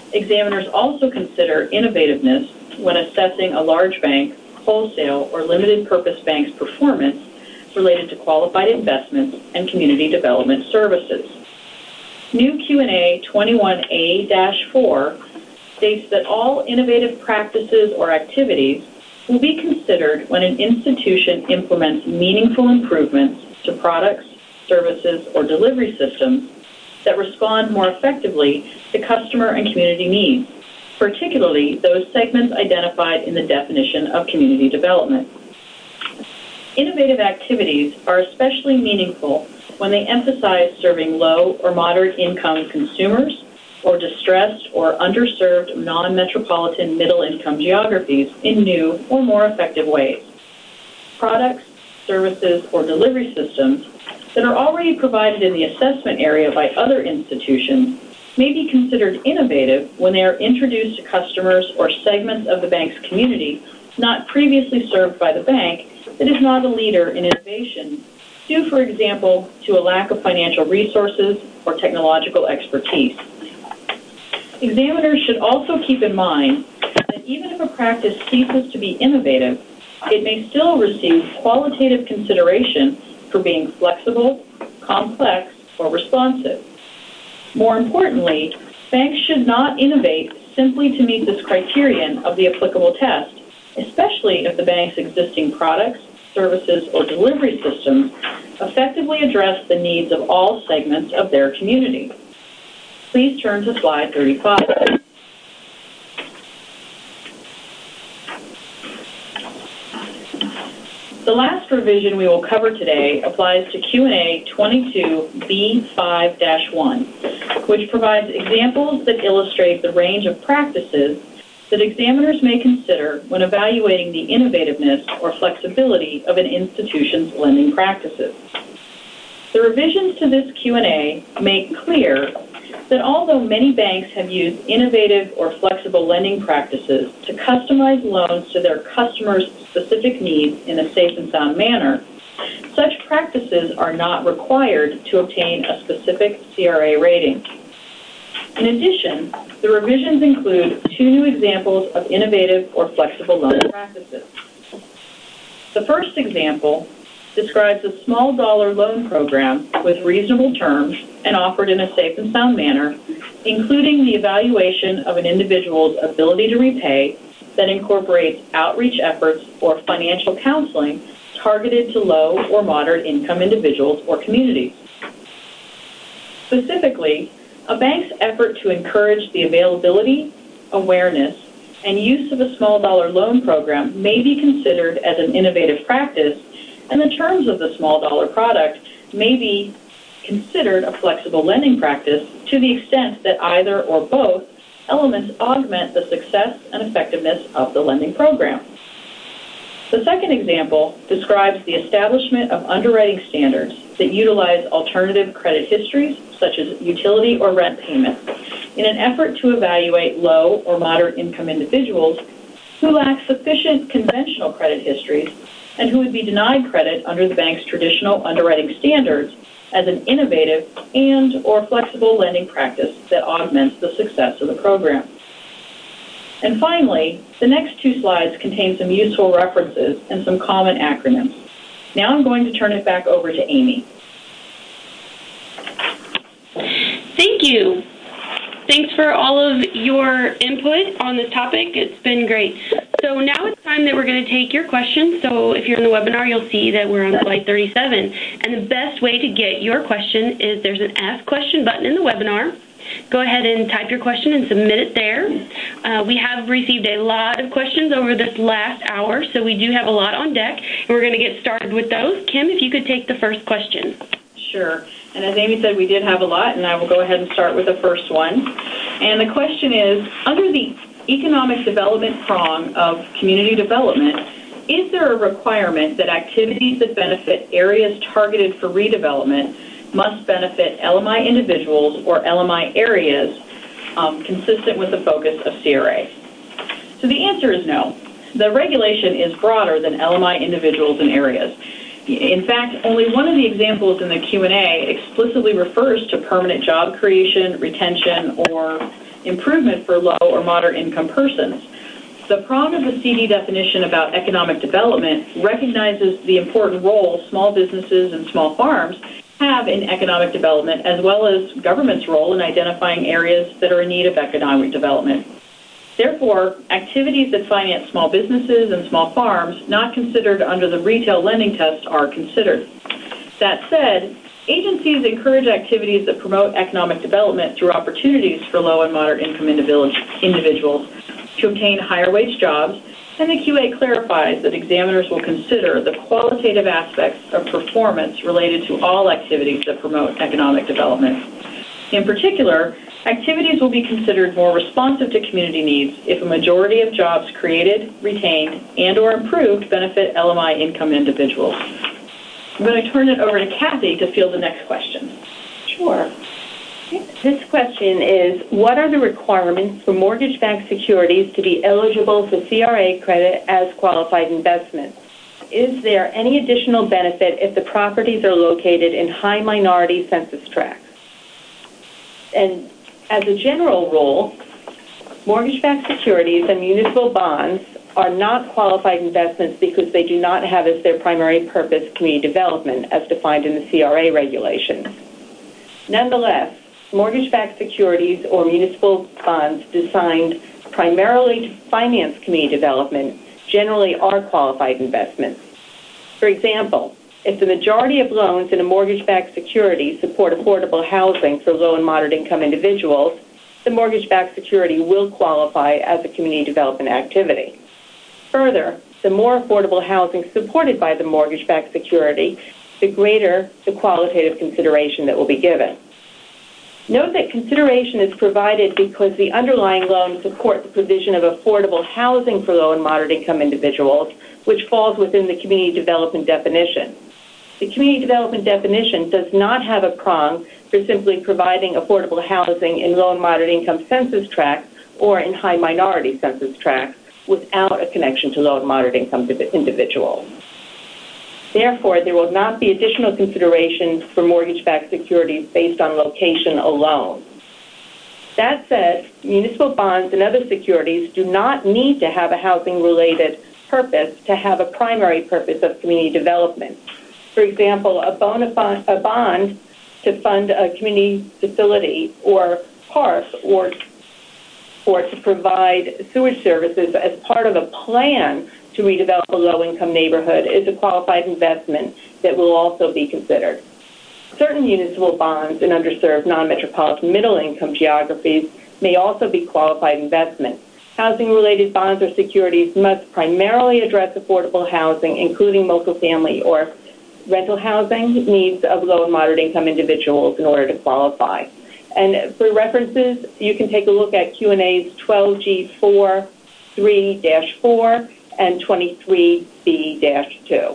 Examiners also consider innovativeness when assessing a large bank, wholesale, or limited purpose bank's performance related to qualified investments and community development services. New Q and A twenty-one A dash four states that all innovative practices or activities will be considered when an institution implements meaningful improvements to products, services, or delivery systems that respond more effectively to customer and community needs, particularly those segments identified in the definition of community development. Innovative activities are especially meaningful when they emphasize serving low or moderate income consumers or distressed or underserved non-metropolitan middle-income geographies in new or more effective ways. Products, services, or delivery systems that are already provided in the assessment area by other institutions may be considered innovative when they are introduced to customers or segments of the bank's community not previously served by the bank that is not a leader in innovation, due, for example, to a lack of financial resources or technological expertise. Examiners should also keep in mind that even if a practice ceases to be innovative, it may still receive qualitative consideration for being flexible, complex, or responsive. More importantly, banks should not innovate simply to meet this criterion of the applicable test, especially if the bank's existing products, services, or delivery systems effectively address the needs of all segments of their community. Please turn to slide thirty-five. The last revision we will cover today applies to Q and A twenty-two B five dash one, which provides examples that illustrate the range of practices that examiners may consider when evaluating the innovativeness or flexibility of an institution's lending practices. The revisions to this Q and A make clear that although many banks have used innovative or flexible lending practices to customize loans to their customers' specific needs in a safe and sound manner, such practices are not required to obtain a specific C R A rating. In addition, the revisions include two new examples of innovative or flexible loan practices. The first example describes a small dollar loan program with reasonable terms and offered in a safe and sound manner, including the evaluation of an individual's ability to repay that incorporates outreach efforts or financial counseling targeted to low or moderate income individuals or communities. Specifically, a bank's effort to encourage the availability, awareness, and use of a small dollar loan program may be considered as an innovative practice, and the terms of the small dollar product may be considered a flexible lending practice to the extent that either or both elements augment the success and effectiveness of the lending program. The second example describes the establishment of underwriting standards that utilize alternative credit histories, such as utility or rent payments, in an effort to evaluate low or moderate income individuals who lack sufficient conventional credit histories and who would be denied credit under the bank's traditional underwriting standards as an innovative and or flexible lending practice that augments the success of the program. And finally, the next two slides contain some useful references and some common acronyms. Now I'm going to turn it back over to Amy. Thank you. Thanks for all of your input on this topic. It's been great. So now it's time that we're going to take your questions. So if you're in the webinar, you'll see that we're on slide thirty-seven. And the best way to get your question is there's an Ask Question button in the webinar. Go ahead and type your question and submit it there. Uh, we have received a lot of questions over this last hour, so we do have a lot on deck, and we're going to get started with those. Kim, if you could take the first question. Sure. And as Amy said, we did have a lot, and I will go ahead and start with the first one. And the question is, under the economic development prong of community development, is there a requirement that activities that benefit areas targeted for redevelopment must benefit L M I individuals or L M I areas um, consistent with the focus of C R A? So the answer is no. The regulation is broader than L M I individuals and areas. In fact, only one of the examples in the Q and A explicitly refers to permanent job creation, retention, or improvement for low or moderate income persons. The prong of the C D definition about economic development recognizes the important role small businesses and small farms have in economic development, as well as government's role in identifying areas that are in need of economic development. Therefore, activities that finance small businesses and small farms not considered under the retail lending test are considered. That said, agencies encourage activities that promote economic development through opportunities for low and moderate income individuals to obtain higher wage jobs, and the Q A clarifies that examiners will consider the qualitative aspects of performance related to all activities that promote economic development. In particular, activities will be considered more responsive to community needs if a majority of jobs created, retained, and or improved benefit L M I income individuals. I'm going to turn it over to Kathy to field the next question. Sure. This question is, what are the requirements for mortgage-backed securities to be eligible for C R A credit as qualified investments? Is there any additional benefit if the properties are located in high minority census tracts? And as a general rule, mortgage-backed securities and municipal bonds are not qualified investments because they do not have as their primary purpose community development as defined in the C R A regulations. Nonetheless, mortgage-backed securities or municipal bonds designed primarily to finance community development generally are qualified investments. For example, if the majority of loans in a mortgage-backed security support affordable housing for low and moderate income individuals, the mortgage-backed security will qualify as a community development activity. Further, the more affordable housing supported by the mortgage-backed security, the greater the qualitative consideration that will be given. Note that consideration is provided because the underlying loans support the provision of affordable housing for low and moderate income individuals, which falls within the community development definition. The community development definition does not have a prong for simply providing affordable housing in low and moderate income census tracts or in high minority census tracts without a connection to low and moderate income individuals. Therefore, there will not be additional considerations for mortgage-backed securities based on location alone. That said, municipal bonds and other securities do not need to have a housing-related purpose to have a primary purpose of community development. For example, a, bona fide, a bond to fund a community facility or park or, or to provide sewage services as part of a plan to redevelop a low-income neighborhood is a qualified investment that will also be considered. Certain municipal bonds in underserved non-metropolitan middle-income geographies may also be qualified investments. Housing-related bonds or securities must primarily address affordable housing, including multifamily or rental housing needs of low and moderate income individuals in order to qualify. And for references, you can take a look at Q and A's twelve G four three dash four and twenty-three B dash two.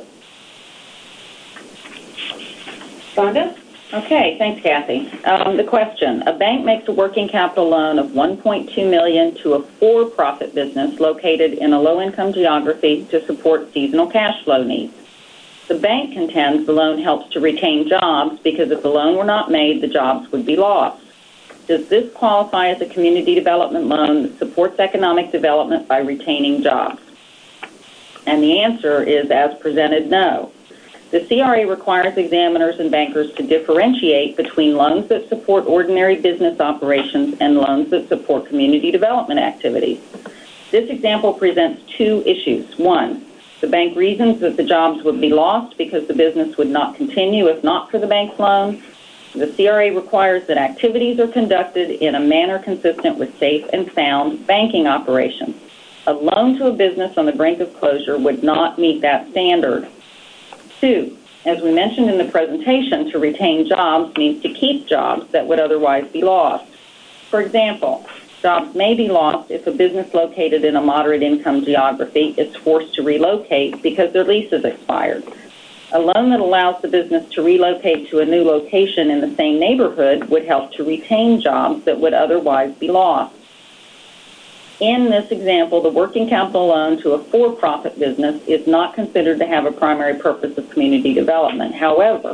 Sonda? Okay, thanks, Kathy. Um, the question, a bank makes a working capital loan of one point two million dollars to a for-profit business located in a low-income geography to support seasonal cash flow needs. The bank contends the loan helps to retain jobs because if the loan were not made, the jobs would be lost. Does this qualify as a community development loan that supports economic development by retaining jobs? And the answer is, as presented, no. The C R A requires examiners and bankers to differentiate between loans that support ordinary business operations and loans that support community development activities. This example presents two issues. One, the bank reasons that the jobs would be lost because the business would not continue if not for the bank's loan. The C R A requires that activities are conducted in a manner consistent with safe and sound banking operations. A loan to a business on the brink of closure would not meet that standard. Two, as we mentioned in the presentation, to retain jobs means to keep jobs that would otherwise be lost. For example, jobs may be lost if a business located in a moderate income geography is forced to relocate because their lease is expired. A loan that allows the business to relocate to a new location in the same neighborhood would help to retain jobs that would otherwise be lost. In this example, the working capital loan to a for-profit business is not considered to have a primary purpose of community development. However,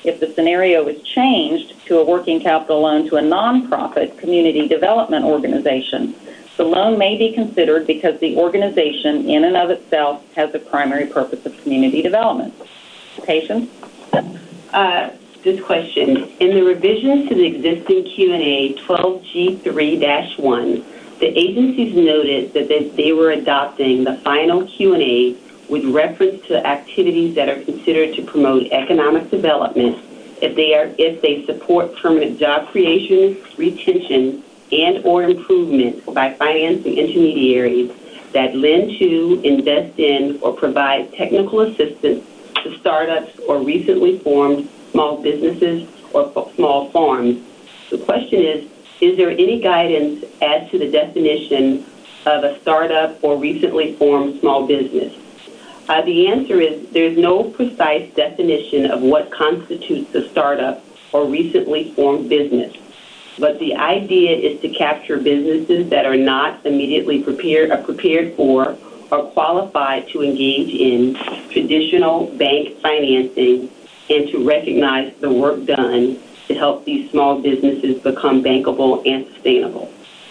If the scenario is changed to a working capital loan to a nonprofit community development organization, the loan may be considered because the organization in and of itself has a primary purpose of community development. Patience? Uh, this question, in the revisions to the existing Q and A twelve G three dash one, the agencies noted that they, they were adopting the final Q and A with reference to activities that are considered to promote economic development if they are if they support permanent job creation, retention, and or improvement by financing intermediaries that lend to, invest in, or provide technical assistance to startups or recently formed small businesses or small farms. The question is, is there any guidance as to the definition of a startup or recently formed small business? Uh, the answer is there's no precise definition of what constitutes a startup or recently formed business. But the idea is to capture businesses that are not immediately prepared, are prepared for or qualified to engage in traditional bank financing and to recognize the work done to help these small businesses become bankable and sustainable.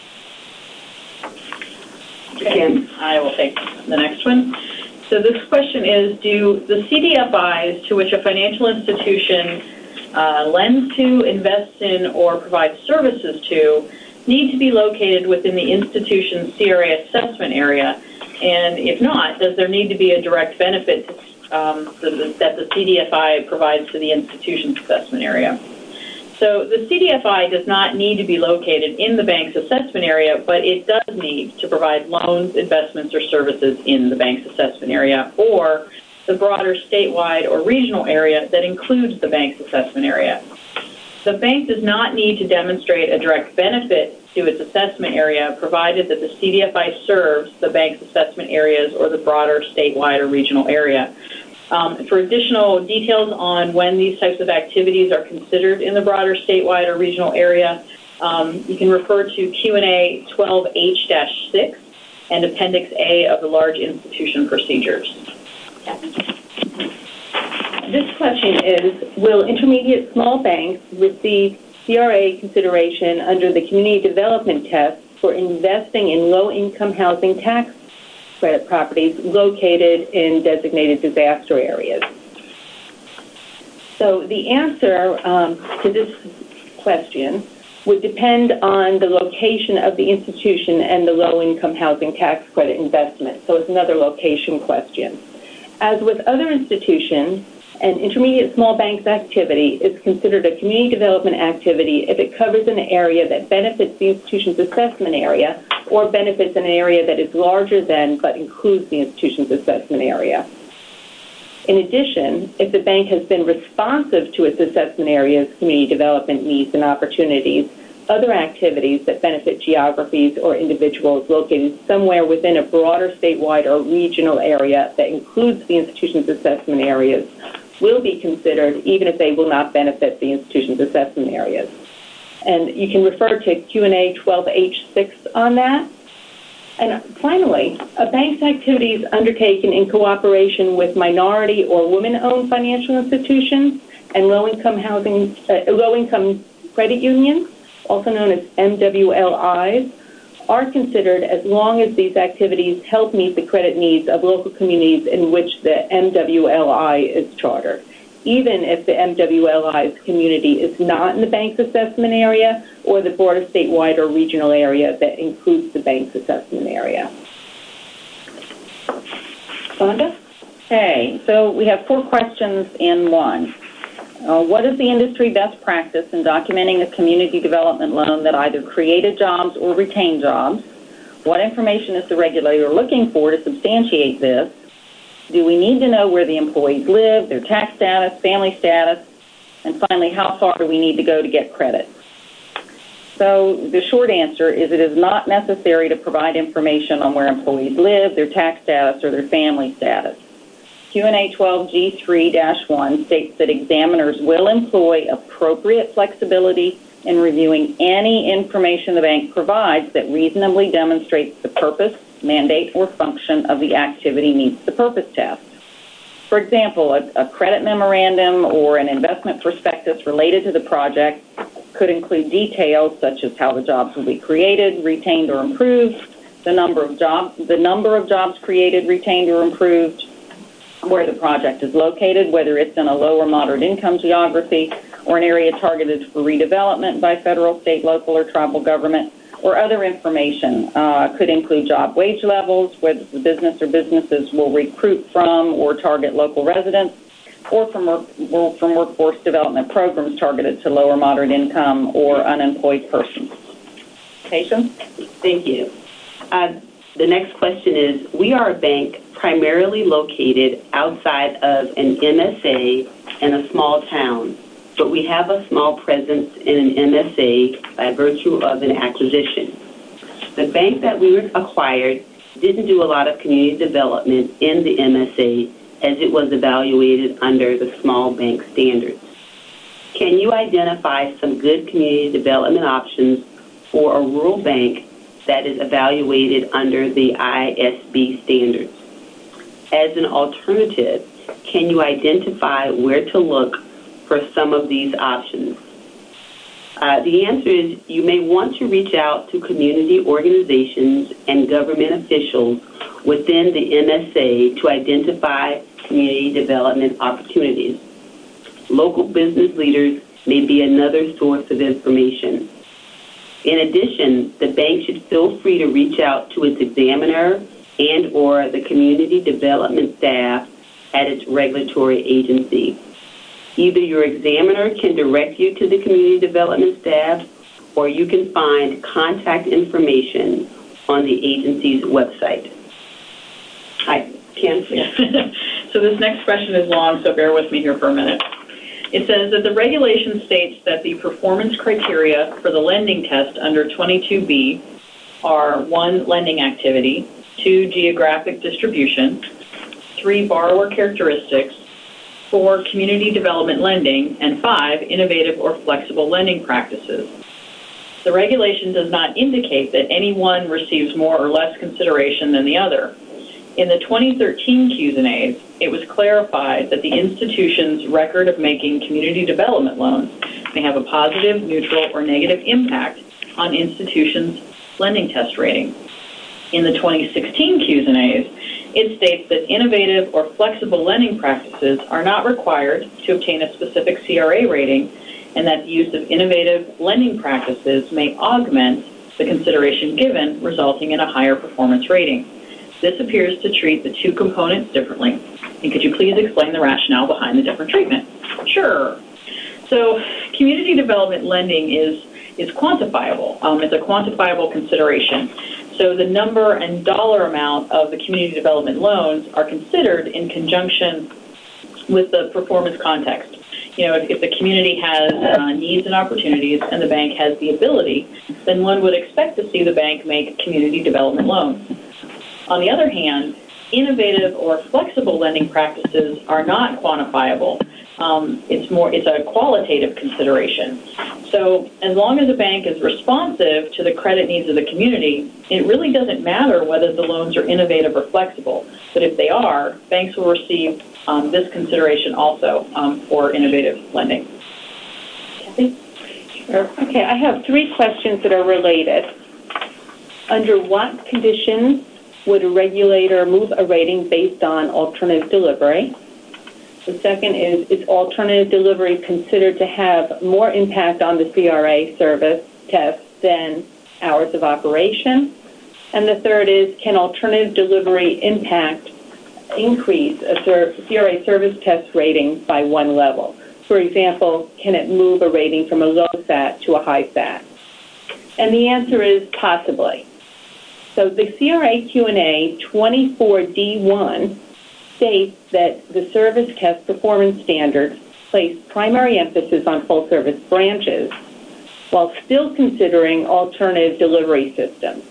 Okay, I will take the next one. So this question is, do the C D F Is to which a financial institution uh, lends to, invests in, or provides services to need to be located within the institution's C R A assessment area? And if not, does there need to be a direct benefit um, that the C D F I provides to the institution's assessment area? So the C D F I does not need to be located in the bank's assessment area, but it does need to provide loans, investments, or services in the bank's assessment area or the broader statewide or regional area that includes the bank's assessment area. The bank does not need to demonstrate a direct benefit to its assessment area, provided that the C D F I serves the bank's assessment areas or the broader statewide or regional area. Um, for additional details on when these types of activities are considered in the broader statewide or regional area, um, you can refer to Q and A twelve H dash six and Appendix A of the large institution procedures. This question is, will intermediate small banks receive C R A consideration under the Community Development Test for investing in low-income housing tax credit properties located in designated disaster areas? So the answer um, to this question would depend on the location of the institution and the low-income housing tax credit investment. So it's another location question. As with other institutions, an intermediate small bank's activity is considered a community development activity if it covers an area that benefits the institution's assessment area or benefits an area that is larger than but includes the institution's assessment area. In addition, if the bank has been responsive to its assessment area's community development needs and opportunities, other activities that benefit geographies or individuals located somewhere within a broader statewide or regional area that includes the institution's assessment areas will be considered even if they will not benefit the institution's assessment areas. And you can refer to Q and A twelve H six on that. And finally, a bank's activities undertaken in cooperation with minority or women-owned financial institutions and low-income housing, uh, low-income credit unions, also known as M W L Is, are considered as long as these activities help meet the credit needs of local communities in which the M W L I is chartered, even if the M W L I's community is not in the bank's assessment area or the broader statewide or regional area that includes the bank's assessment area. Sonda? Okay, so we have four questions in one. Uh, what is the industry best practice in documenting a community development loan that either created jobs or retained jobs? What information is the regulator looking for to substantiate this? Do we need to know where the employees live, their tax status, family status? And finally, how far do we need to go to get credit? So the short answer is it is not necessary to provide information on where employees live, their tax status, or their family status. Q and A twelve G three dash one states that examiners will employ appropriate flexibility in reviewing any information the bank provides that reasonably demonstrates the purpose, mandate, or function of the activity meets the purpose test. For example, a, a credit memorandum or an investment prospectus related to the project could include details such as how the jobs will be created, retained, or improved, the number of jobs, the number of jobs created, retained, or improved, where the project is located, whether it's in a low or moderate income geography, or an area targeted for redevelopment by federal, state, local, or tribal government, or other information. Uh, could include job wage levels, whether the business or businesses will recruit from or target local residents, or from, work, or from workforce development programs targeted to low or moderate income or unemployed persons. Patience? Thank you. Uh, the next question is, we are a bank primarily located outside of an M S A in a small town, but we have a small presence in an M S A by virtue of an acquisition. The bank that we acquired didn't do a lot of community development in the M S A as it was evaluated under the small bank standards. Can you identify some good community development options for a rural bank that is evaluated under the I S B standards? As an alternative, can you identify where to look for some of these options? Uh, the answer is you may want to reach out to community organizations and government officials within the M S A to identify community development opportunities. Local business leaders may be another source of information. In addition, the bank should feel free to reach out to its examiner and or the community development staff at its regulatory agency. Either your examiner can direct you to the community development staff, or you can find contact information on the agency's website. Hi, Kim. So this next question is long, so bear with me here for a minute. It says that the regulation states that the performance criteria for the lending test under twenty-two B are one, lending activity, two, geographic distribution, three, borrower characteristics, four, community development lending, and five, innovative or flexible lending practices. The regulation does not indicate that any one receives more or less consideration than the other. In the twenty thirteen Q's and A's, it was clarified that the institution's record of making community development loans may have a positive, neutral, or negative impact on institutions' lending test rating. In the twenty sixteen Q's and A's, it states that innovative or flexible lending practices are not required to obtain a specific C R A rating, and that the use of innovative lending practices may augment the consideration given, resulting in a higher performance rating. This appears to treat the two components differently. And could you please explain the rationale behind the different treatment? Sure. So community development lending is, is quantifiable. Um, it's a quantifiable consideration. So the number and dollar amount of the community development loans are considered in conjunction with the performance context. You know, if, if the community has uh, needs and opportunities and the bank has the ability, then one would expect to see the bank make community development loans. On the other hand, innovative or flexible lending practices are not quantifiable. Um, it's more, it's a qualitative consideration. So as long as a bank is responsive to the credit needs of the community, it really doesn't matter whether the loans are innovative or flexible. But if they are, banks will receive um, this consideration also um, for innovative lending. Kathy? Sure. Okay, I have three questions that are related. Under what conditions would a regulator move a rating based on alternative delivery? The second is, is alternative delivery considered to have more impact on the C R A service test than hours of operation? And the third is, can alternative delivery impact increase a C R A service test rating by one level? For example, can it move a rating from a low S A T to a high S A T? And the answer is possibly. So the C R A Q and A twenty-four D one states that the service test performance standards place primary emphasis on full-service branches while still considering alternative delivery systems.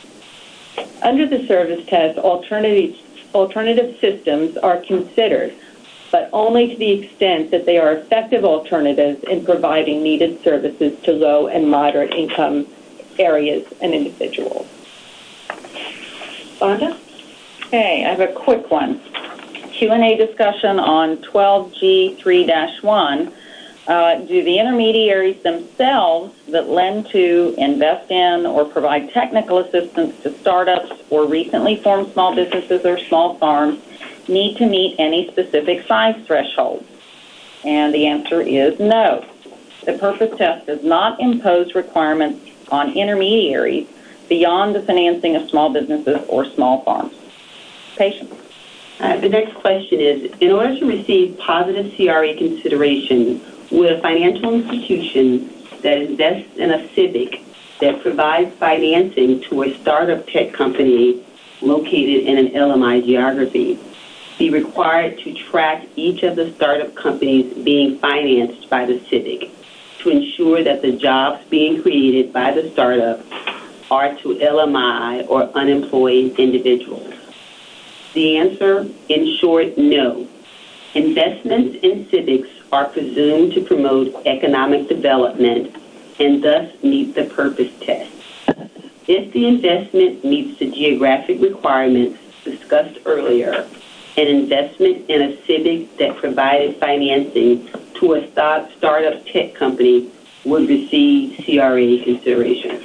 Under the service test, alternative, alternative systems are considered, but only to the extent that they are effective alternatives in providing needed services to low and moderate income areas and individuals. Vonda? Okay, I have a quick one. Q and A discussion on twelve G three dash one, uh, do the intermediaries themselves that lend to, invest in, or provide technical assistance to startups or recently formed small businesses or small farms need to meet any specific size thresholds? And the answer is no. The purpose test does not impose requirements on intermediaries beyond the financing of small businesses or small farms. Patience. Uh, the next question is, in order to receive positive C R A consideration, would a financial institution that invests in a civic that provides financing to a startup tech company located in an L M I geography be required to track each of the startup companies being financed by the civic to ensure that the jobs being created by the startup are to L M I or unemployed individuals? The answer, in short, no. Investments in civics are presumed to promote economic development and thus meet the purpose test. If the investment meets the geographic requirements discussed earlier, an investment in a civic that provided financing to a start, startup tech company would receive C R A consideration.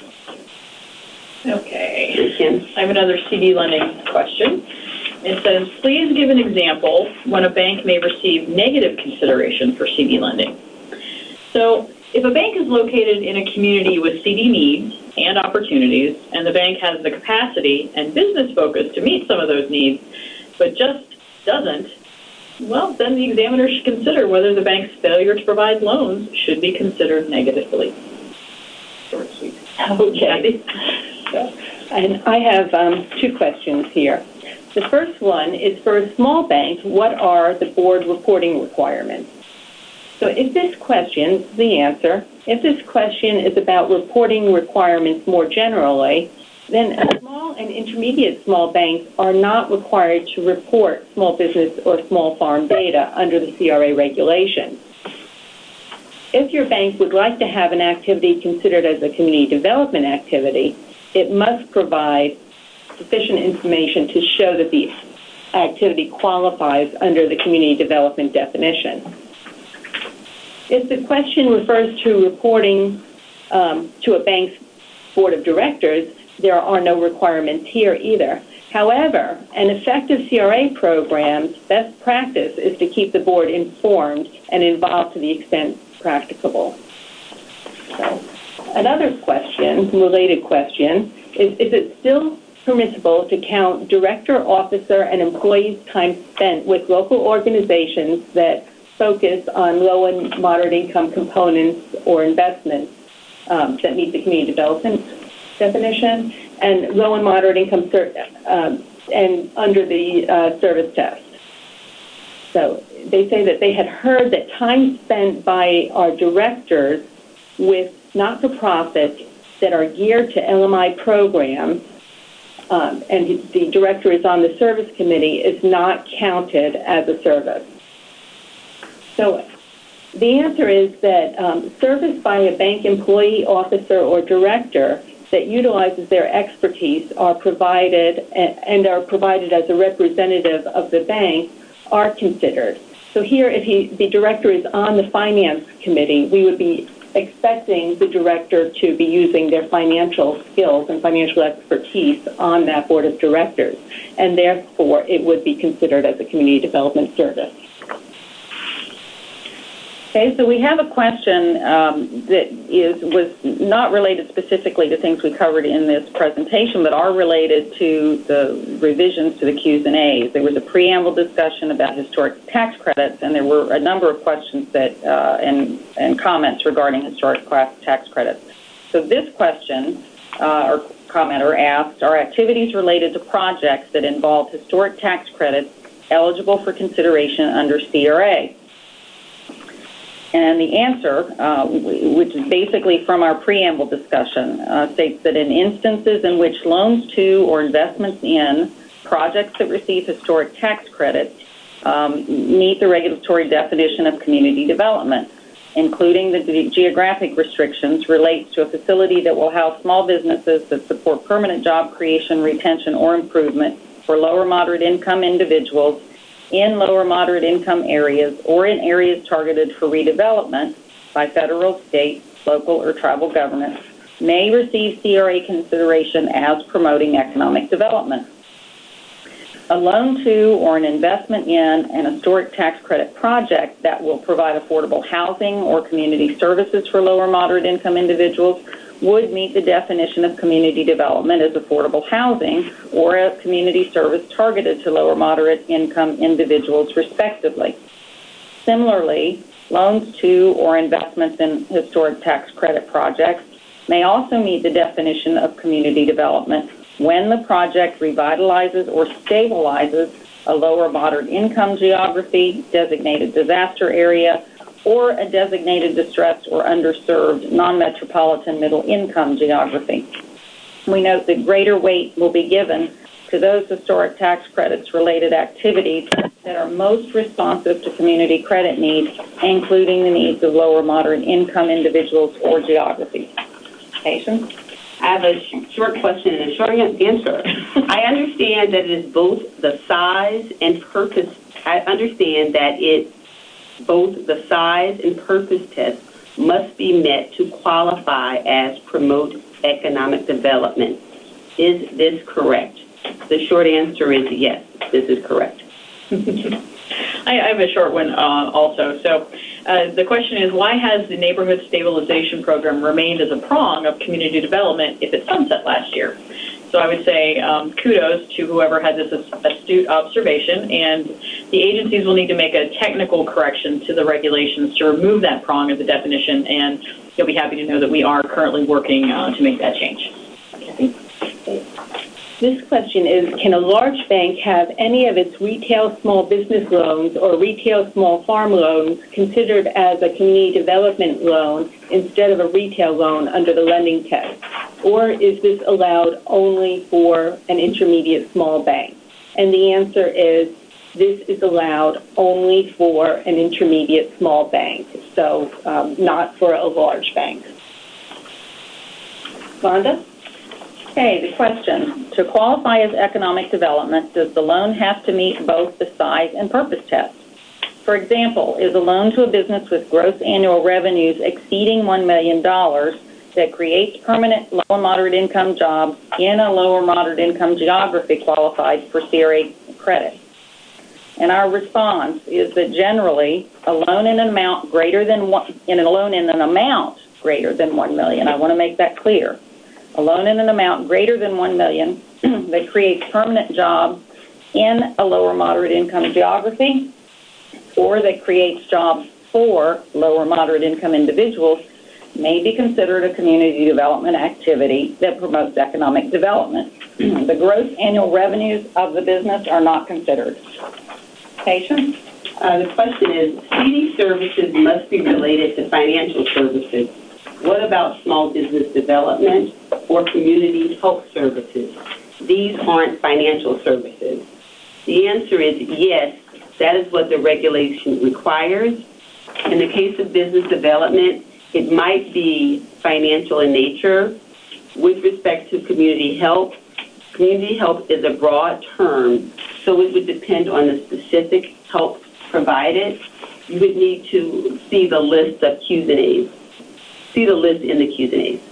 Okay. I have another C D lending question. It says, please give an example when a bank may receive negative consideration for C D lending. So if a bank is located in a community with C D needs and opportunities, and the bank has the capacity and business focus to meet some of those needs, but just doesn't, well, then the examiner should consider whether the bank's failure to provide loans should be considered negatively. Short, sweet. Okay. And I have um, two questions here. The first one is, for a small bank, what are the board reporting requirements? So if this question, the answer, if this question is about reporting requirements more generally, then small and intermediate small banks are not required to report small business or small farm data under the C R A regulations. If your bank would like to have an activity considered as a community development activity, it must provide sufficient information to show that the activity qualifies under the community development definition. If the question refers to reporting um, to a bank's board of directors, there are no requirements here either. However, an effective C R A program's best practice is to keep the board informed and involved to the extent practicable. So, another question, related question, is, is it still permissible to count director, officer, and employees' time spent with local organizations that focus on low and moderate income components or investments um, that meet the community development definition, and low and moderate income ser- um, and under the uh, service test? So they say that they had heard that time spent by our directors with not-for-profits that are geared to L M I programs, um, and the director is on the service committee, is not counted as a service. So the answer is that um, service by a bank employee, officer, or director that utilizes their expertise are provided and are provided as a representative of the bank are considered. So here, if he, the director is on the finance committee, we would be expecting the director to be using their financial skills and financial expertise on that board of directors, and therefore it would be considered as a community development service. Okay, so we have a question um, that is was not related specifically to things we covered in this presentation, but are related to the revisions to the Q's and A's. There was a preamble discussion about historic tax credits, and there were a number of questions that uh, and, and comments regarding historic tax credits. So this question uh, or commenter asked, are activities related to projects that involve historic tax credits eligible for consideration under C R A? And the answer, uh, which is basically from our preamble discussion, uh, states that in instances in which loans to or investments in projects that receive historic tax credits um, meet the regulatory definition of community development, including the geographic restrictions, relates to a facility that will house small businesses that support permanent job creation, retention, or improvement for lower moderate income individuals in lower moderate income areas or in areas targeted for redevelopment by federal, state, local, or tribal governments may receive C R A consideration as promoting economic development. A loan to or an investment in an historic tax credit project that will provide affordable housing or community services for lower moderate income individuals would meet the definition of community development as affordable housing or a community service targeted to lower moderate income individuals, respectively. Similarly, loans to or investments in historic tax credit projects may also meet the definition of community development when the project revitalizes or stabilizes a lower moderate income geography, designated disaster area, or a designated distressed or underserved non-metropolitan middle income geography. We note that greater weight will be given to those historic tax credits related activities that are most responsive to community credit needs, including the needs of lower moderate income individuals or geographies. Patience? I have a sh- short question and a short answer. I understand that it is both the size and purpose. I understand that it both the size and purpose test must be met to qualify as promote economic development. Is this correct? The short answer is yes, this is correct. I have a short one uh, also. So uh, the question is, why has the Neighborhood Stabilization Program remained as a prong of community development if it sunset last year? So I would say um, kudos to whoever had this astute observation, and the agencies will need to make a technical correction to the regulations to remove that prong of the definition, and you'll be happy to know that we are currently working uh, to make that change. This question is, can a large bank have any of its retail small business loans or retail small farm loans considered as a community development loan instead of a retail loan under the lending test? Or is this allowed only for an intermediate small bank? And the answer is, this is allowed only for an intermediate small bank, so um, not for a large bank. Vonda? Okay, the question. To qualify as economic development, does the loan have to meet both the size and purpose test? For example, is a loan to a business with gross annual revenues exceeding one million dollars that creates permanent low and moderate income jobs in a lower moderate income geography qualified for C R A credit? And our response is that generally a loan in an amount greater than one, in a loan in an amount greater than one million dollars. I want to make that clear. A loan in an amount greater than one million dollars that creates permanent jobs in a lower moderate income geography or that creates jobs for lower moderate income individuals may be considered a community development activity that promotes economic development. The gross annual revenues of the business are not considered. Patience? Uh, the question is, C D services must be related to financial services. What about small business development or community health services? These aren't financial services. The answer is yes, that is what the regulation requires. In the case of business development, it might be financial in nature. With respect to community health, community health is a broad term, so it would depend on the specific help provided. You would need to see the list of Q's and A's. See the list in the Q's and A's.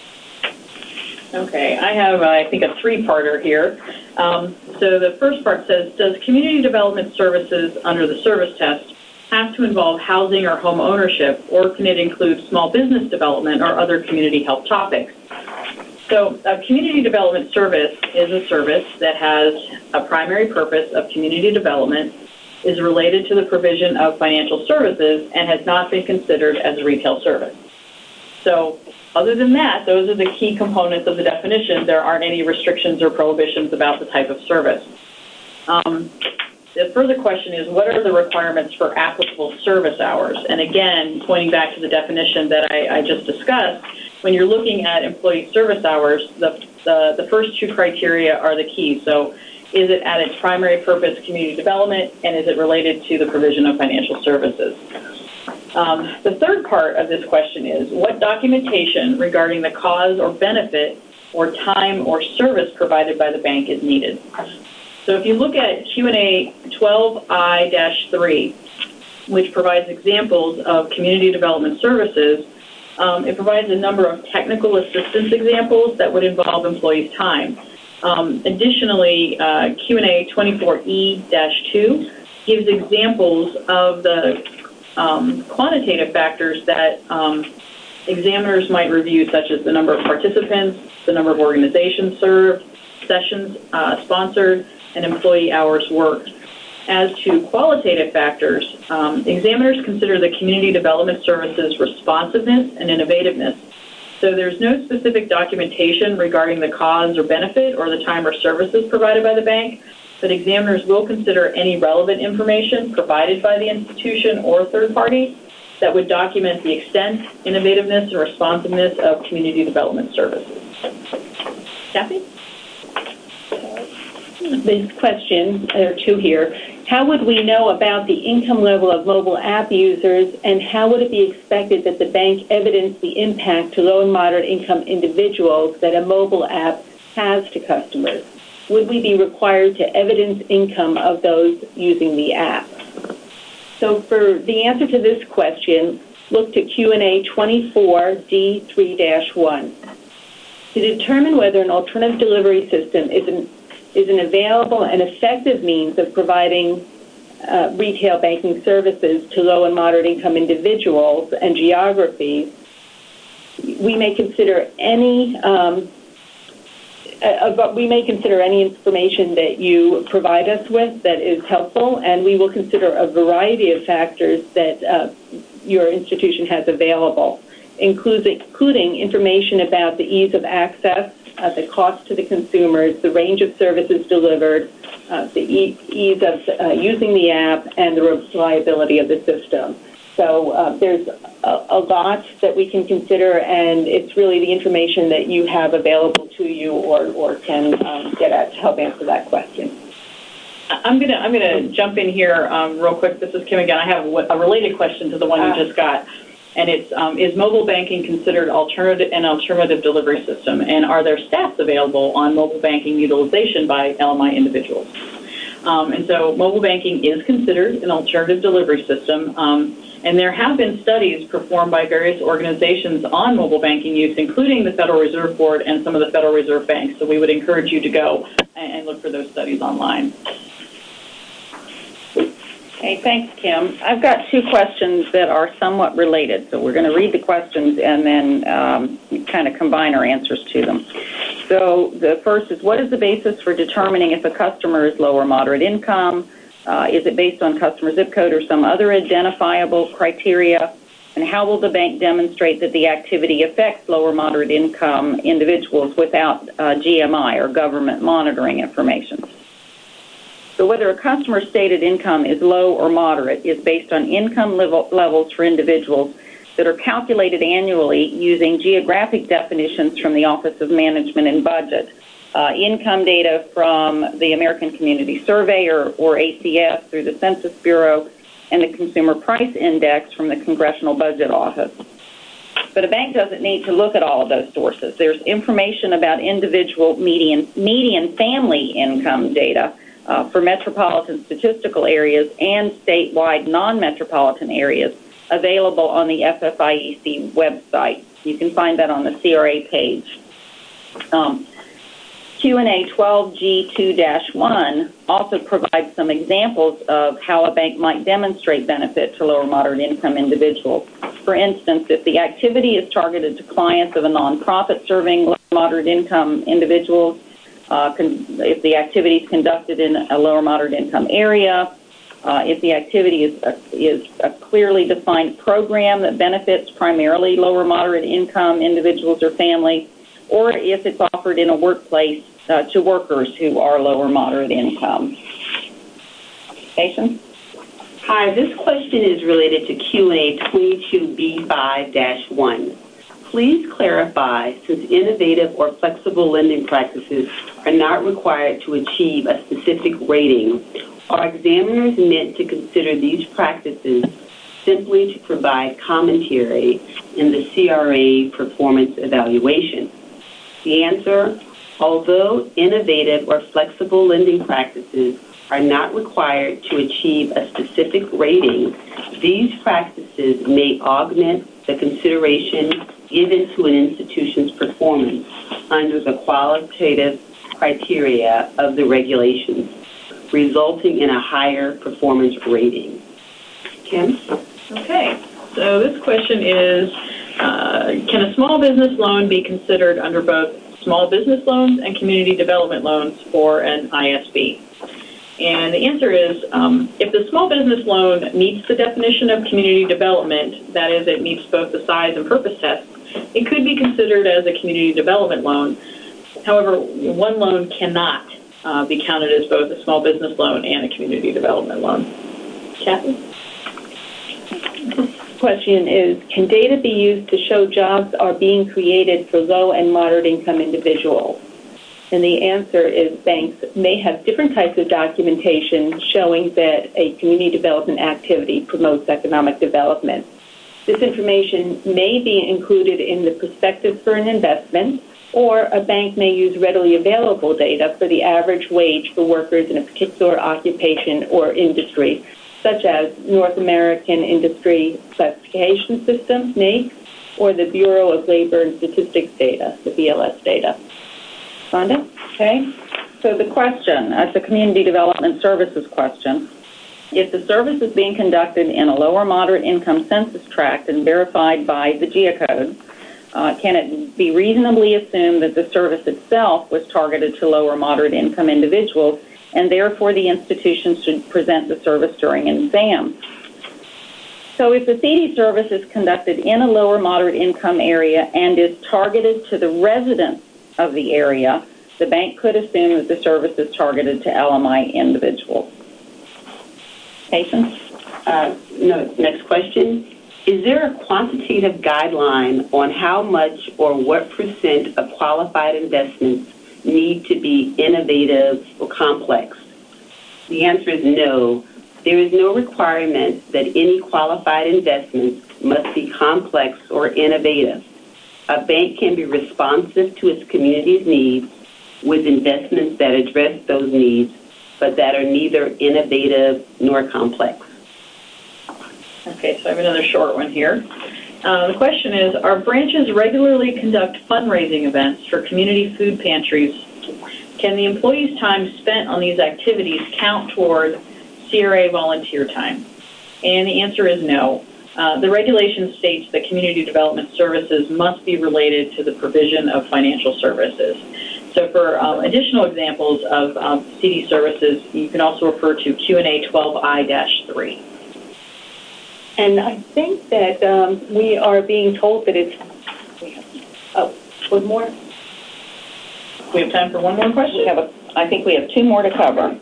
Okay, I have, uh, I think, a three-parter here. Um, so the first part says, does community development services under the service test have to involve housing or home ownership, or can it include small business development or other community health topics? So a community development service is a service that has a primary purpose of community development, is related to the provision of financial services, and has not been considered as a retail service. So other than that, those are the key components of the definition. There aren't any restrictions or prohibitions about the type of service. Um, the further question is, what are the requirements for applicable service hours? And again, pointing back to the definition that I, I just discussed, when you're looking at employee service hours, the, the, the first two criteria are the key. So is it at its primary purpose, community development, and is it related to the provision of financial services? Um, the third part of this question is, what documentation regarding the cause or benefit or time or service provided by the bank is needed? So if you look at Q and A twelve I dash three, which provides examples of community development services, um, it provides a number of technical assistance examples that would involve employees' time. Um, additionally, uh, Q and A twenty-four E dash two gives examples of the um, quantitative factors that um, examiners might review, such as the number of participants, the number of organizations served, sessions uh, sponsored, and employee hours worked. As to qualitative factors, um, examiners consider the community development services responsiveness and innovativeness. So there's no specific documentation regarding the cause or benefit or the time or services provided by the bank, but examiners will consider any relevant information provided by the institution or third party that would document the extent, innovativeness, and responsiveness of community development services. Kathy? This question, there are two here. How would we know about the income level of mobile app users, and how would it be expected that the bank evidence the impact to low and moderate income individuals that a mobile app has to customers? Would we be required to evidence income of those using the app? So for the answer to this question, look to Q and A twenty-four D three dash one. To determine whether an alternative delivery system is an is an available and effective means of providing uh, retail banking services to low and moderate income individuals and geographies, we may consider any um, uh, we may consider any information that you provide us with that is helpful, and we will consider a variety of factors that uh, your institution has available, including, including information about the ease of access, Uh, the cost to the consumers, the range of services delivered, uh, the e- ease of uh, using the app, and the reliability of the system. So uh, there's a, a lot that we can consider, and it's really the information that you have available to you or, or can um, get at to help answer that question. I'm gonna I'm gonna jump in here um, real quick. This is Kim again. I have a related question to the one you just got. And it's, um, is mobile banking considered alternative an alternative delivery system? And are there stats available on mobile banking utilization by L M I individuals? Um, and so mobile banking is considered an alternative delivery system. Um, and there have been studies performed by various organizations on mobile banking use, including the Federal Reserve Board and some of the Federal Reserve banks. So we would encourage you to go and look for those studies online. Hey, thanks, Kim. I've got two questions that are somewhat related, so we're going to read the questions and then um, kind of combine our answers to them. So the first is, what is the basis for determining if a customer is low or moderate income? Uh, is it based on customer zip code or some other identifiable criteria? And how will the bank demonstrate that the activity affects low or moderate income individuals without uh, G M I or government monitoring information? So whether a customer's stated income is low or moderate is based on income level, levels for individuals that are calculated annually using geographic definitions from the Office of Management and Budget, uh, income data from the American Community Survey or, or A C S through the Census Bureau, and the Consumer Price Index from the Congressional Budget Office. But a bank doesn't need to look at all of those sources. There's information about individual median, median family income data Uh, for metropolitan statistical areas and statewide non-metropolitan areas available on the F F I E C website. You can find that on the C R A page. Um, Q and A twelve G two dash one also provides some examples of how a bank might demonstrate benefit to lower moderate income individuals. For instance, if the activity is targeted to clients of a nonprofit serving lower moderate income individuals, Uh, con- if the activity is conducted in a lower moderate income area, uh, if the activity is a, is a clearly defined program that benefits primarily lower moderate income individuals or families, or if it's offered in a workplace uh, to workers who are lower moderate income. Patience? Hi, this question is related to Q and A twenty-two B five dash one. Please clarify, since innovative or flexible lending practices are not required to achieve a specific rating, are examiners meant to consider these practices simply to provide commentary in the C R A performance evaluation? The answer, Although innovative or flexible lending practices are not required to achieve a specific rating, these practices may augment the consideration given to an institution's performance under the qualitative criteria of the regulations, resulting in a higher performance rating. Kim? Okay, so this question is, uh, can a small business loan be considered under both small business loans and community development loans for an I S B? And the answer is, um, if the small business loan meets the definition of community development, that is, it meets both the size and purpose tests, it could be considered as a community development loan. However, one loan cannot uh, be counted as both a small business loan and a community development loan. Kathy? Question is, can data be used to show jobs are being created for low and moderate income individuals? And the answer is banks may have different types of documentation showing that a community development activity promotes economic development. This information may be included in the prospectus for an investment, or a bank may use readily available data for the average wage for workers in a particular occupation or industry, such as North American Industry Classification System, N A I C, or the Bureau of Labor and Statistics data, the B L S data. Rhonda? Okay. So the question, that's a community development services question. If the service is being conducted in a lower moderate income census tract and verified by the G I A code, uh, can it be reasonably assumed that the service itself was targeted to lower moderate income individuals, and therefore the institution should present the service during an exam? So if the C D service is conducted in a lower moderate income area and is targeted to the residents of the area, the bank could assume that the service is targeted to L M I individuals. Patience? Uh, no, next question. Is there a quantitative guideline on how much or what percent of qualified investments need to be innovative or complex? The answer is no. There is no requirement that any qualified investments must be complex or innovative. A bank can be responsive to its community's needs with investments that address those needs, but that are neither innovative nor complex. Okay, so I have another short one here. Uh, the question is, our branches regularly conduct fundraising events for community food pantries. Can the employees' time spent on these activities count toward C R A volunteer time? And the answer is no. Uh, the regulation states that community development services must be related to the provision of financial services. So for um, additional examples of um, C D services, you can also refer to Q and A twelve I dash three. And I think that um, we are being told that it's, oh, one more? We have time for one more question? We have a, I think we have two more to cover.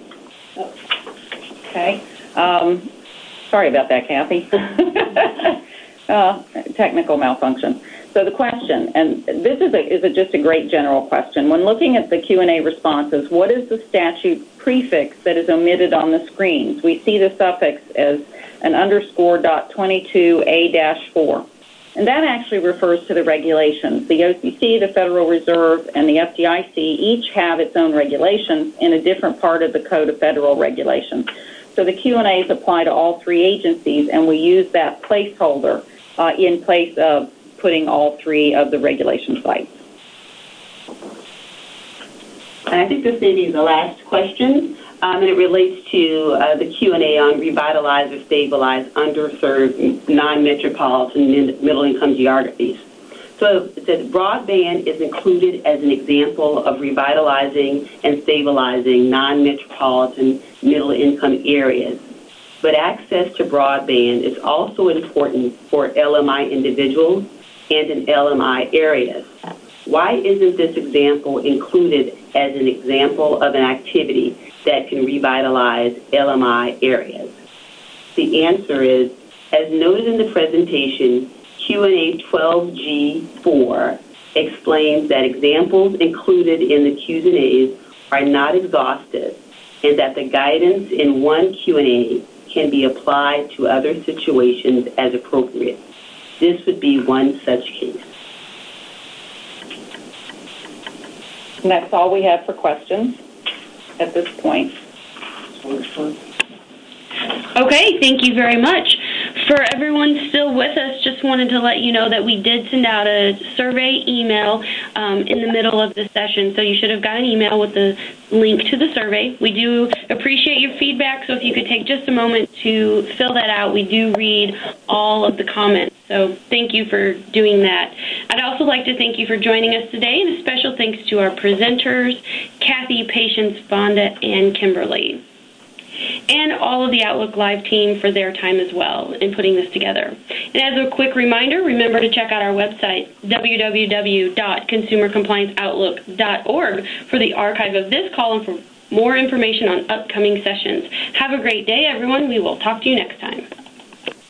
Okay. Um, sorry about that, Kathy. uh, technical malfunction. So the question, and this is, a, is a, just a great general question. When looking at the Q and A responses, what is the statute prefix that is omitted on the screens? We see the suffix as an underscore dot twenty-two A dash four. And that actually refers to the regulations. The O C C, the Federal Reserve, and the F D I C each have its own regulations in a different part of the Code of Federal Regulations. So the Q and A's apply to all three agencies, and we use that placeholder uh, in place of putting all three of the regulation sites. And I think this may be the last question, um, and it relates to uh, the Q and A on revitalize or stabilize underserved non-metropolitan middle-income geographies. So it says broadband is included as an example of revitalizing and stabilizing non-metropolitan middle-income areas. But access to broadband is also important for L M I individuals and in L M I areas. Why isn't this example included as an example of an activity that can revitalize L M I areas? The answer is, as noted in the presentation, Q and A twelve G four explains that examples included in the Q's and A's are not exhaustive, and that the guidance in one Q and A can be applied to other situations as appropriate. This would be one such case. And that's all we have for questions at this point. Okay, thank you very much. For everyone still with us, just wanted to let you know that we did send out a survey email um, in the middle of the session, so you should have got an email with the link to the survey. We do appreciate your feedback, so if you could take just a moment to fill that out. We do read all of the comments, so thank you for doing that. I'd also like to thank you for joining us today, and a special thanks to our presenters, Kathy, Patience, Vonda, and Kimberly, and all of the Outlook Live team for their time as well in putting this together. And as a quick reminder, remember to check out our website, w w w dot consumer compliance outlook dot org, for the archive of this call and for more information on upcoming sessions. Have a great day, everyone. We will talk to you next time.